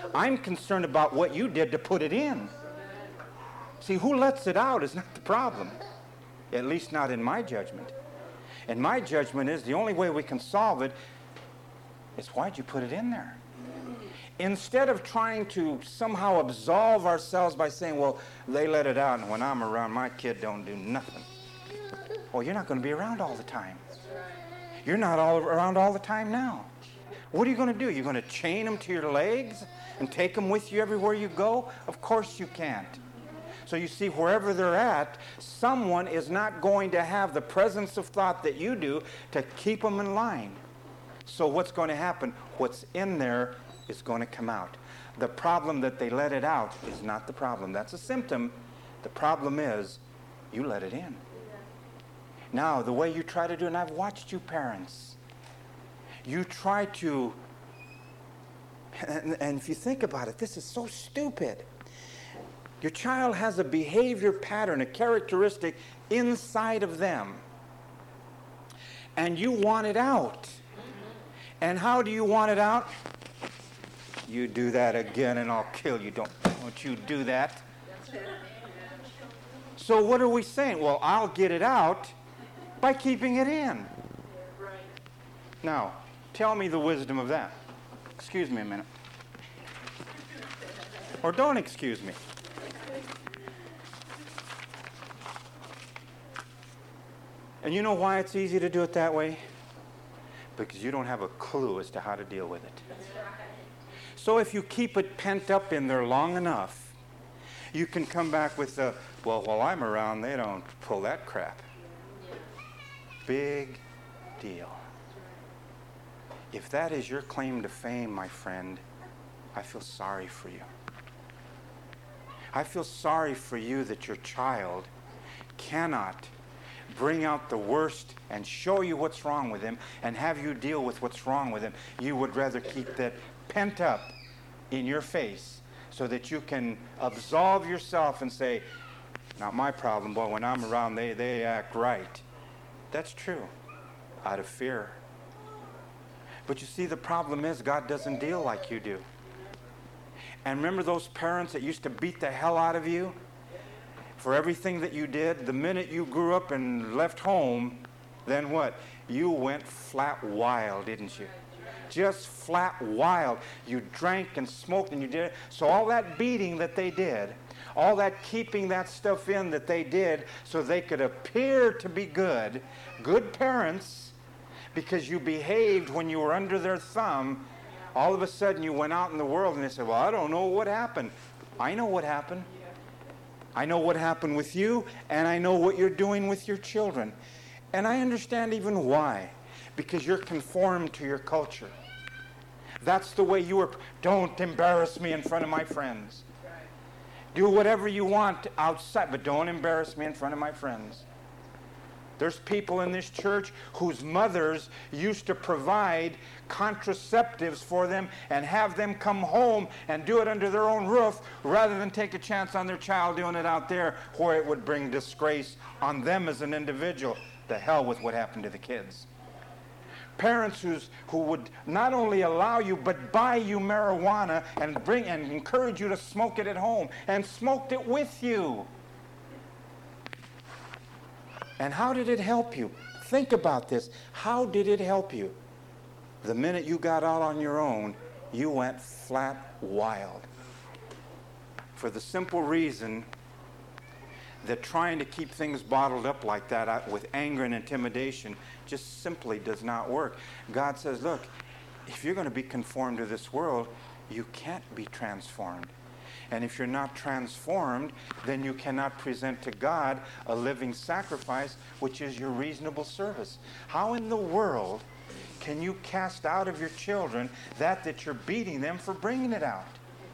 [SPEAKER 2] I'm concerned about what you did to put it in. See, who lets it out is not the problem. At least not in my judgment. And my judgment is the only way we can solve it is, why'd you put it in there? Instead of trying to somehow absolve ourselves by saying, well, they let it out, and when I'm around, my kid don't do nothing. Well, you're not going to be around all the time. You're not all around all the time now. What are you going to do? You're going to chain them to your legs and take them with you everywhere you go? Of course you can't. So you see, wherever they're at, someone is not going to have the presence of thought that you do to keep them in line. So what's going to happen? What's in there is going to come out. The problem that they let it out is not the problem. That's a symptom. The problem is you let it in. Now, the way you try to do it, and I've watched you parents, you try to, and, and if you think about it, this is so stupid. Your child has a behavior pattern, a characteristic inside of them, and you want it out. And how do you want it out? You do that again and I'll kill you. Don't, don't you do that. So what are we saying? Well, I'll get it out by keeping it in. Now, tell me the wisdom of that. Excuse me a minute. Or don't excuse me. And you know why it's easy to do it that way? Because you don't have a clue as to how to deal with it. So if you keep it pent up in there long enough, you can come back with the, well, while I'm around, they don't pull that crap. Big deal. If that is your claim to fame, my friend, I feel sorry for you. I feel sorry for you that your child cannot bring out the worst and show you what's wrong with him and have you deal with what's wrong with him. You would rather keep that pent up in your face so that you can absolve yourself and say, not my problem, but when I'm around, they, they act right. That's true, out of fear. But you see, the problem is God doesn't deal like you do. And remember those parents that used to beat the hell out of you for everything that you did? The minute you grew up and left home, then what? You went flat wild, didn't you? Just flat wild. You drank and smoked and you did it. So all that beating that they did, all that keeping that stuff in that they did so they could appear to be good, good parents, because you behaved when you were under their thumb, all of a sudden you went out in the world and they said, well, I don't know what happened. I know what happened. I know what happened with you, and I know what you're doing with your children. And I understand even why. Because you're conformed to your culture. That's the way you were. Don't embarrass me in front of my friends. Do whatever you want outside, but don't embarrass me in front of my friends. There's people in this church whose mothers used to provide contraceptives for them and have them come home and do it under their own roof rather than take a chance on their child doing it out there where it would bring disgrace on them as an individual. The hell with what happened to the kids. Parents who's, who would not only allow you but buy you marijuana and bring and encourage you to smoke it at home and smoked it with you. And how did it help you? Think about this. How did it help you? The minute you got out on your own, you went flat wild. For the simple reason that trying to keep things bottled up like that with anger and intimidation just simply does not work. God says, look, if you're going to be conformed to this world, you can't be transformed. And if you're not transformed, then you cannot present to God a living sacrifice, which is your reasonable service. How in the world can you cast out of your children that that you're beating them for bringing it out?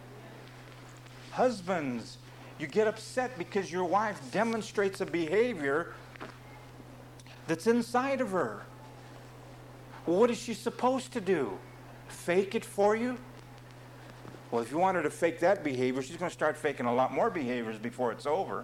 [SPEAKER 2] Husbands, you get upset because your wife demonstrates a behavior that's inside of her. Well, what is she supposed to do? Fake it for you? Well, if you want her to fake that behavior, she's going to start faking a lot more behaviors before it's over.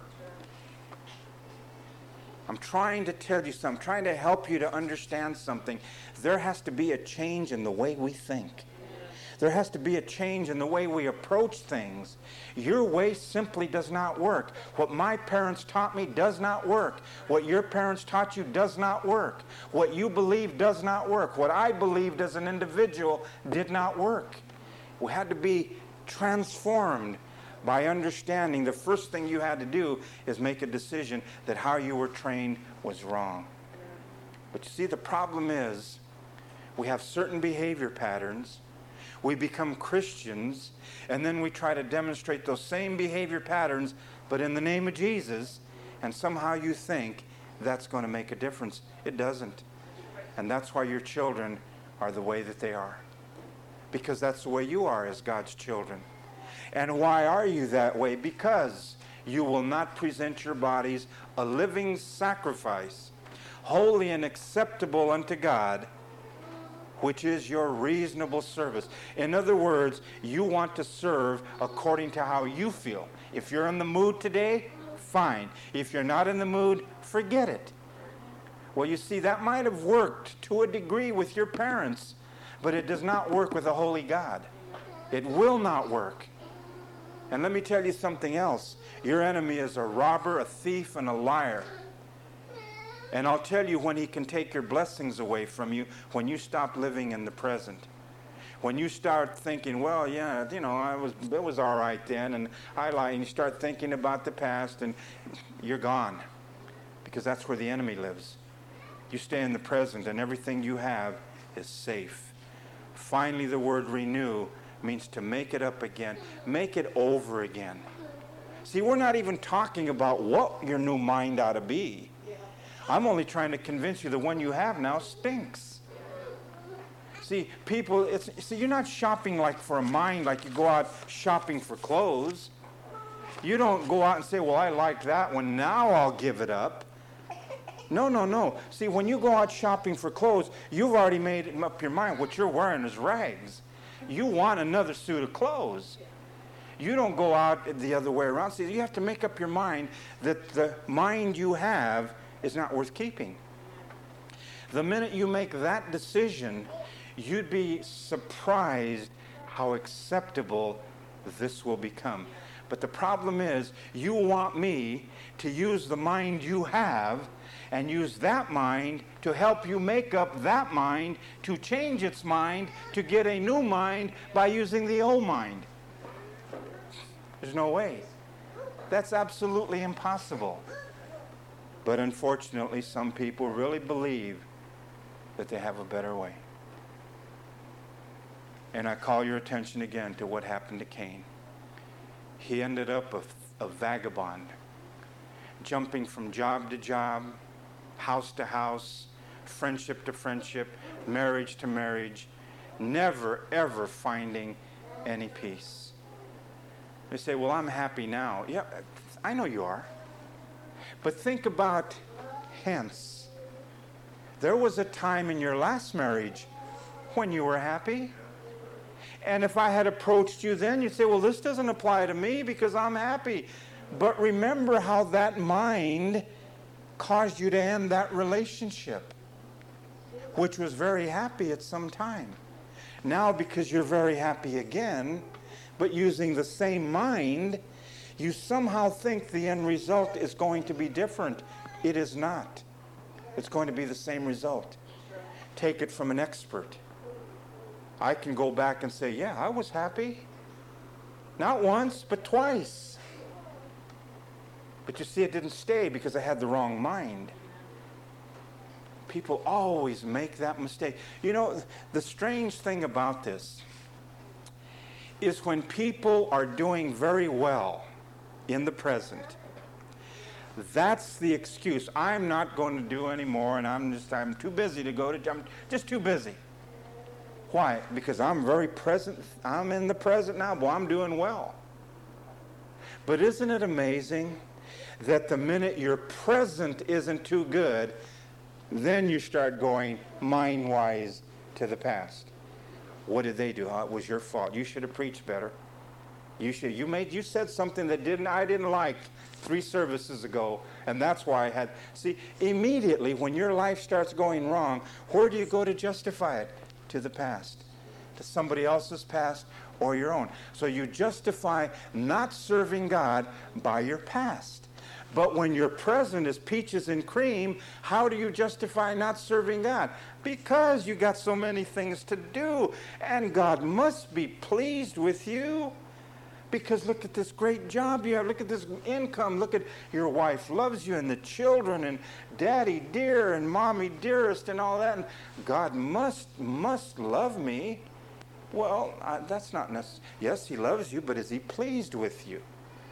[SPEAKER 2] I'm trying to tell you something. I'm trying to help you to understand something. There has to be a change in the way we think. There has to be a change in the way we approach things. Your way simply does not work. What my parents taught me does not work. What your parents taught you does not work. What you believe does not work. What I believed as an individual did not work. We had to be transformed by understanding the first thing you had to do is make a decision that how you were trained was wrong. But you see, the problem is we have certain behavior patterns. We become Christians, and then we try to demonstrate those same behavior patterns, but in the name of Jesus, and somehow you think that's going to make a difference. It doesn't. And that's why your children are the way that they are. Because that's the way you are as God's children. And why are you that way? Because you will not present your bodies a living sacrifice, holy and acceptable unto God, which is your reasonable service. In other words, you want to serve according to how you feel. If you're in the mood today, fine. If you're not in the mood, forget it. Well, you see, that might have worked to a degree with your parents, but it does not work with a holy God. It will not work. And let me tell you something else. Your enemy is a robber, a thief, and a liar. And I'll tell you when he can take your blessings away from you, when you stop living in the present. When you start thinking, well, yeah, you know, I was, it was all right then, and I lied, and you start thinking about the past, and you're gone. Because that's where the enemy lives. You stay in the present, and everything you have is safe. Finally, the word renew means to make it up again. Make it over again. See, we're not even talking about what your new mind ought to be. I'm only trying to convince you the one you have now stinks. See, people, it's, see, you're not shopping like for a mind like you go out shopping for clothes. You don't go out and say, well, I like that one, now I'll give it up. No, no, no. See, when you go out shopping for clothes, you've already made up your mind. What you're wearing is rags. You want another suit of clothes. You don't go out the other way around. See, you have to make up your mind that the mind you have is not worth keeping. The minute you make that decision, you'd be surprised how acceptable this will become. But the problem is, you want me to use the mind you have and use that mind to help you make up that mind, to change its mind, to get a new mind by using the old mind. There's no way. That's absolutely impossible. But unfortunately, some people really believe that they have a better way. And I call your attention again to what happened to Cain. He ended up a, a vagabond, jumping from job to job, house to house, friendship to friendship, marriage to marriage, never, ever finding any peace. They say, well, I'm happy now. Yeah, I know you are. But think about hence. There was a time in your last marriage when you were happy. And if I had approached you then, you'd say, well, this doesn't apply to me because I'm happy. But remember how that mind caused you to end that relationship, which was very happy at some time. Now, because you're very happy again, but using the same mind, you somehow think the end result is going to be different. It is not. It's going to be the same result. Take it from an expert. I can go back and say, yeah, I was happy. Not once, but twice. But you see, it didn't stay because I had the wrong mind. People always make that mistake. You know, the strange thing about this is when people are doing very well in the present, that's the excuse. I'm not going to do anymore, and I'm just, I'm too busy to go to, I'm just too busy. Why? Because I'm very present, I'm in the present now, boy, I'm doing well. But isn't it amazing that the minute your present isn't too good, then you start going mind-wise to the past. What did they do? Oh, it was your fault. You should have preached better. You should. You made. You said something that didn't. I didn't like three services ago, and that's why I had. See, immediately when your life starts going wrong, where do you go to justify it? To the past. to somebody else's past or your own. So you justify not serving God by your past. But when your present is peaches and cream, how do you justify not serving God? Because you got so many things to do, and God must be pleased with you. Because look at this great job you have. Look at this income. Look at your wife loves you, and the children, and daddy dear, and mommy dearest, and all that. And God must, must love me. Well, uh, that's not necessary. Yes, he loves you, but is he pleased with you?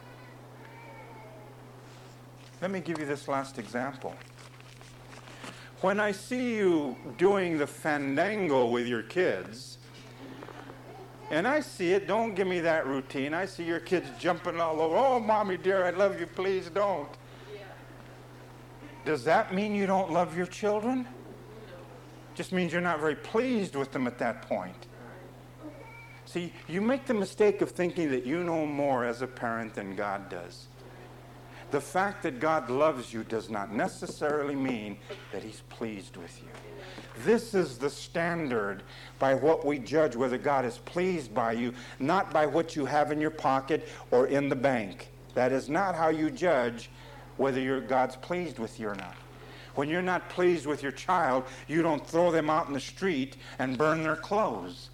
[SPEAKER 2] Let me give you this last example. When I see you doing the fandango with your kids, and I see it, don't give me that routine. I see your kids jumping all over. Oh, mommy dear, I love you, please don't. Yeah. Does that mean you don't love your children? No. Just means you're not very pleased with them at that point. See, you make the mistake of thinking that you know more as a parent than God does. The fact that God loves you does not necessarily mean that he's pleased with you. This is the standard by what we judge whether God is pleased by you, not by what you have in your pocket or in the bank. That is not how you judge whether you're, God's pleased with you or not. When you're not pleased with your child, you don't throw them out in the street and burn their clothes.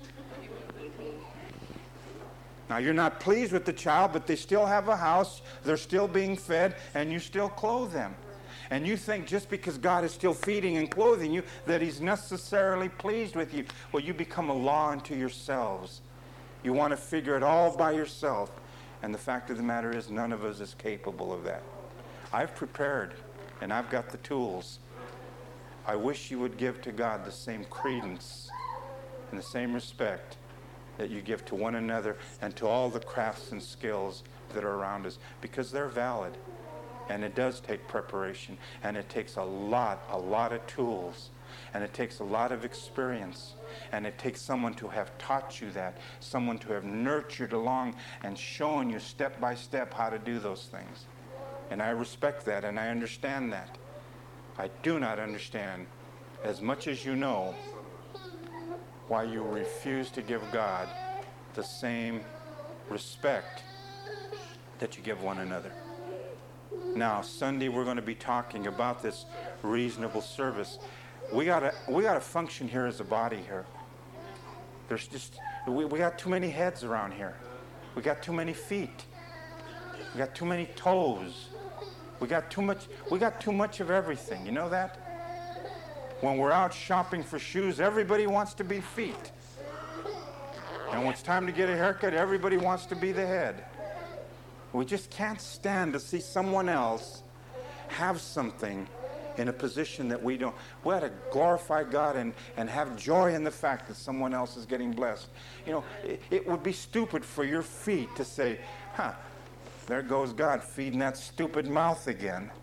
[SPEAKER 2] Now, you're not pleased with the child, but they still have a house, they're still being fed, and you still clothe them. And you think just because God is still feeding and clothing you that he's necessarily pleased with you. Well, you become a law unto yourselves. You want to figure it all by yourself. And the fact of the matter is none of us is capable of that. I've prepared, and I've got the tools. I wish you would give to God the same credence and the same respect that you give to one another and to all the crafts and skills that are around us, because they're valid. And it does take preparation, and it takes a lot, a lot of tools, and it takes a lot of experience, and it takes someone to have taught you that, someone to have nurtured along and shown you step by step how to do those things. And I respect that, and I understand that. I do not understand, as much as you know, why you refuse to give God the same respect that you give one another. Now, Sunday we're going to be talking about this reasonable service. We gotta we gotta function here as a body here. There's just we, we got too many heads around here. We got too many feet. We got too many toes. We got too much we got too much of everything. You know that? When we're out shopping for shoes, everybody wants to be feet. And when it's time to get a haircut, everybody wants to be the head. We just can't stand to see someone else have something in a position that we don't. We ought to glorify God and, and have joy in the fact that someone else is getting blessed. You know, it, it would be stupid for your feet to say, huh, there goes God feeding that stupid mouth again.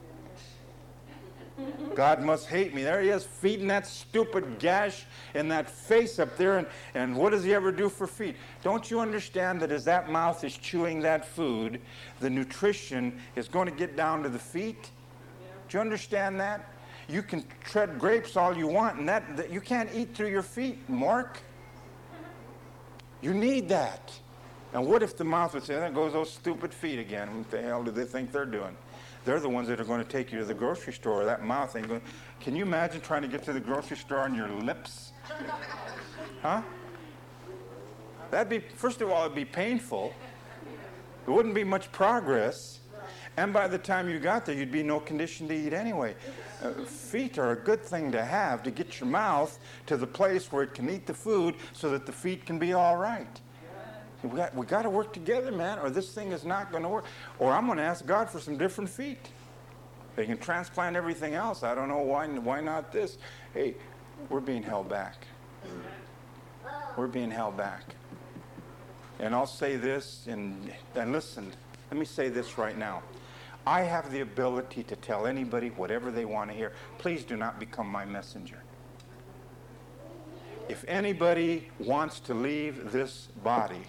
[SPEAKER 2] God must hate me. There he is feeding that stupid gash in that face up there. And, and what does he ever do for feet? Don't you understand that as that mouth is chewing that food, the nutrition is going to get down to the feet? Do you understand that? You can tread grapes all you want, and that, that you can't eat through your feet, Mark. You need that. And what if the mouth would say, there goes those stupid feet again. What the hell do they think they're doing? They're the ones that are going to take you to the grocery store. That mouth ain't going. Can you imagine trying to get to the grocery store on your lips? Huh? That'd be, first of all, it'd be painful. There wouldn't be much progress. And by the time you got there, you'd be in no condition to eat anyway. Uh, feet are a good thing to have to get your mouth to the place where it can eat the food so that the feet can be all right. We got, we got to work together, man, or this thing is not going to work. Or I'm going to ask God for some different feet. They can transplant everything else. I don't know why, why not this. Hey, we're being held back. We're being held back. And I'll say this, and, and listen, let me say this right now. I have the ability to tell anybody whatever they want to hear. Please do not become my messenger. If anybody wants to leave this body,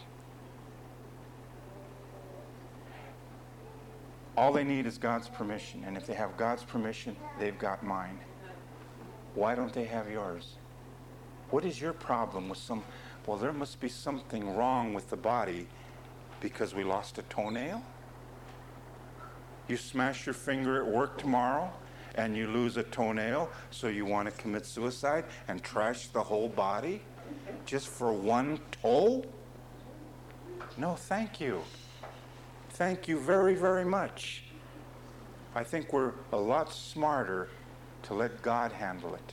[SPEAKER 2] all they need is God's permission. And if they have God's permission, they've got mine. Why don't they have yours? What is your problem with some Well, there must be something wrong with the body because we lost a toenail. You smash your finger at work tomorrow and you lose a toenail, so you want to commit suicide and trash the whole body just for one toe? No, thank you. Thank you very, very much. I think we're a lot smarter to let God handle it.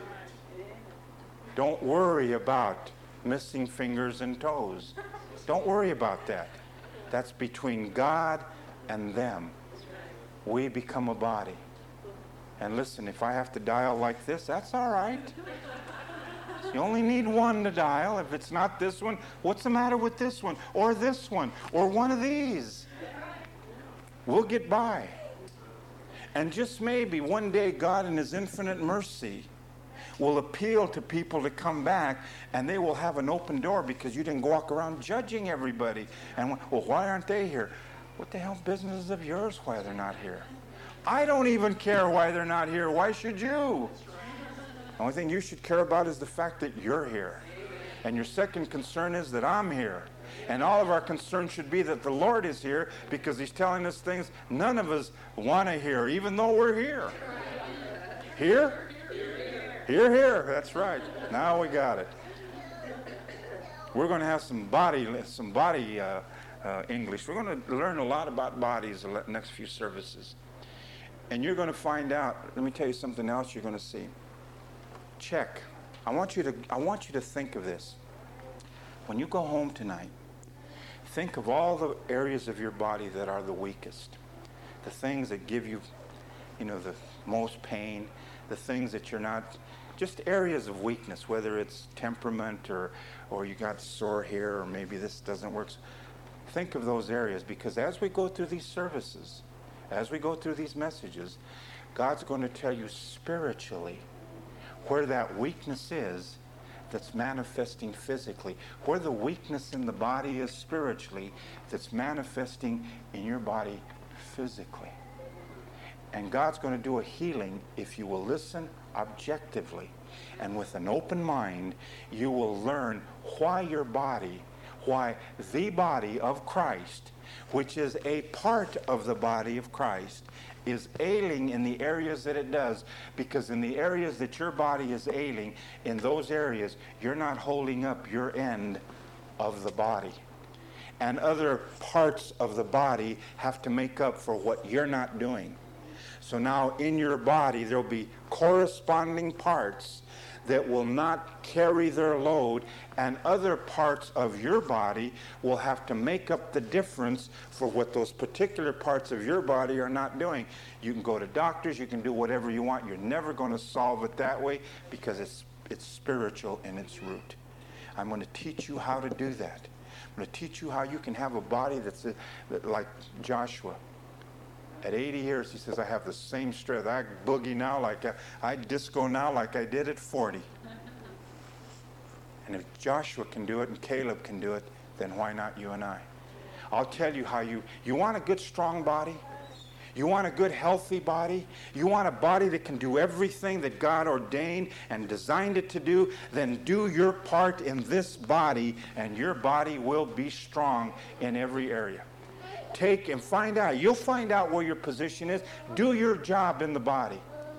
[SPEAKER 2] Don't worry about missing fingers and toes. Don't worry about that. That's between God and them. We become a body. And listen, if I have to dial like this, that's all right. You only need one to dial. If it's not this one, what's the matter with this one? Or this one? Or one of these? We'll get by. And just maybe one day God in His infinite mercy will appeal to people to come back, and they will have an open door because you didn't walk around judging everybody. And, well, why aren't they here? What the hell business is of yours why they're not here? I don't even care why they're not here. Why should you? The only thing you should care about is the fact that you're here. And your second concern is that I'm here. And all of our concern should be that the Lord is here, because He's telling us things none of us want to hear, even though we're here. Here? Here, here. That's right. Now we got it. We're going to have some body, some body uh, uh, English. We're going to learn a lot about bodies the next few services. And you're going to find out, let me tell you something else you're going to see. Check. I want you to, I want you to think of this. When you go home tonight, think of all the areas of your body that are the weakest. The things that give you, you know, the most pain, the things that you're not, just areas of weakness, whether it's temperament or, or you got sore hair or maybe this doesn't work. Think of those areas, because as we go through these services, as we go through these messages, God's going to tell you spiritually where that weakness is that's manifesting physically, where the weakness in the body is spiritually that's manifesting in your body physically. And God's going to do a healing if you will listen objectively. And with an open mind, you will learn why your body, why the body of Christ, which is a part of the body of Christ, is ailing in the areas that it does. Because in the areas that your body is ailing, in those areas, you're not holding up your end of the body. And other parts of the body have to make up for what you're not doing. So now in your body, there'll be corresponding parts that will not carry their load, and other parts of your body will have to make up the difference for what those particular parts of your body are not doing. You can go to doctors, you can do whatever you want. You're never going to solve it that way, because it's it's spiritual in its root. I'm going to teach you how to do that. I'm going to teach you how you can have a body that's a, that, like Joshua. At eighty years, he says, I have the same strength. I boogie now like I, I disco now like I did at forty. And if Joshua can do it and Caleb can do it, then why not you and I? I'll tell you how you, you want a good, strong body? You want a good, healthy body? You want a body that can do everything that God ordained and designed it to do? Then do your part in this body, and your body will be strong in every area. Take and find out. You'll find out where your position is. Do your job in the body.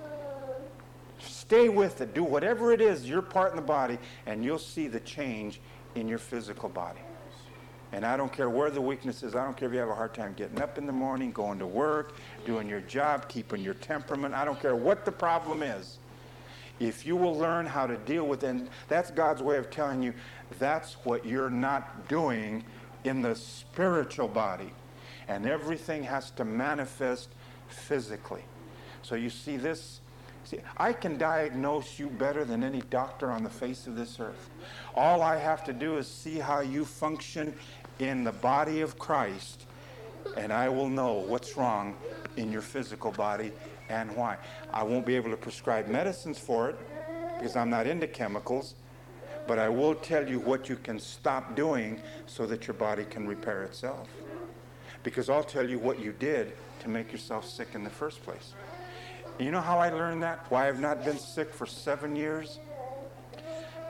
[SPEAKER 2] Stay with it. Do whatever it is, your part in the body, and you'll see the change in your physical body. And I don't care where the weakness is. I don't care if you have a hard time getting up in the morning, going to work, doing your job, keeping your temperament. I don't care what the problem is. If you will learn how to deal with it, and that's God's way of telling you that's what you're not doing in the spiritual body. And everything has to manifest physically. So you see this, see, I can diagnose you better than any doctor on the face of this earth. All I have to do is see how you function in the body of Christ, and I will know what's wrong in your physical body and why. I won't be able to prescribe medicines for it because I'm not into chemicals, but I will tell you what you can stop doing so that your body can repair itself. Because I'll tell you what you did to make yourself sick in the first place. You know how I learned that? Why I've not been sick for seven years?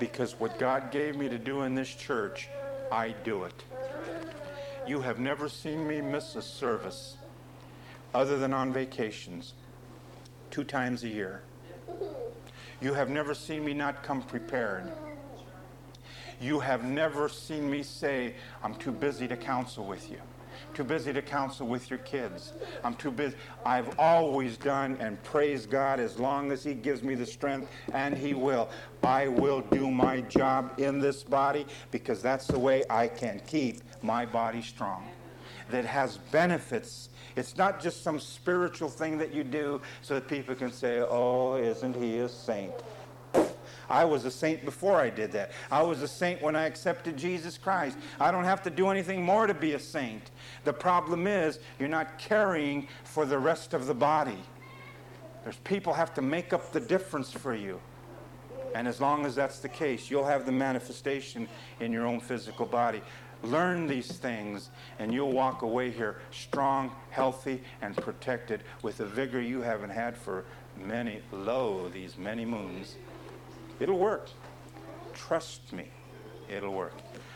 [SPEAKER 2] because what God gave me to do in this church, I do it. You have never seen me miss a service other than on vacations, two times a year. You have never seen me not come prepared. You have never seen me say, I'm too busy to counsel with you. Too busy to counsel with your kids. I'm too busy. I've always done, and praise God, as long as he gives me the strength, and he will, I will do my job in this body, because that's the way I can keep my body strong. That has benefits. It's not just some spiritual thing that you do so that people can say, oh, isn't he a saint? I was a saint before I did that. I was a saint when I accepted Jesus Christ. I don't have to do anything more to be a saint. The problem is you're not caring for the rest of the body. There's people have to make up the difference for you. And as long as that's the case, you'll have the manifestation in your own physical body. Learn these things, and you'll walk away here strong, healthy, and protected with a vigor you haven't had for many, lo, these many moons. It'll work. Trust me, it'll work.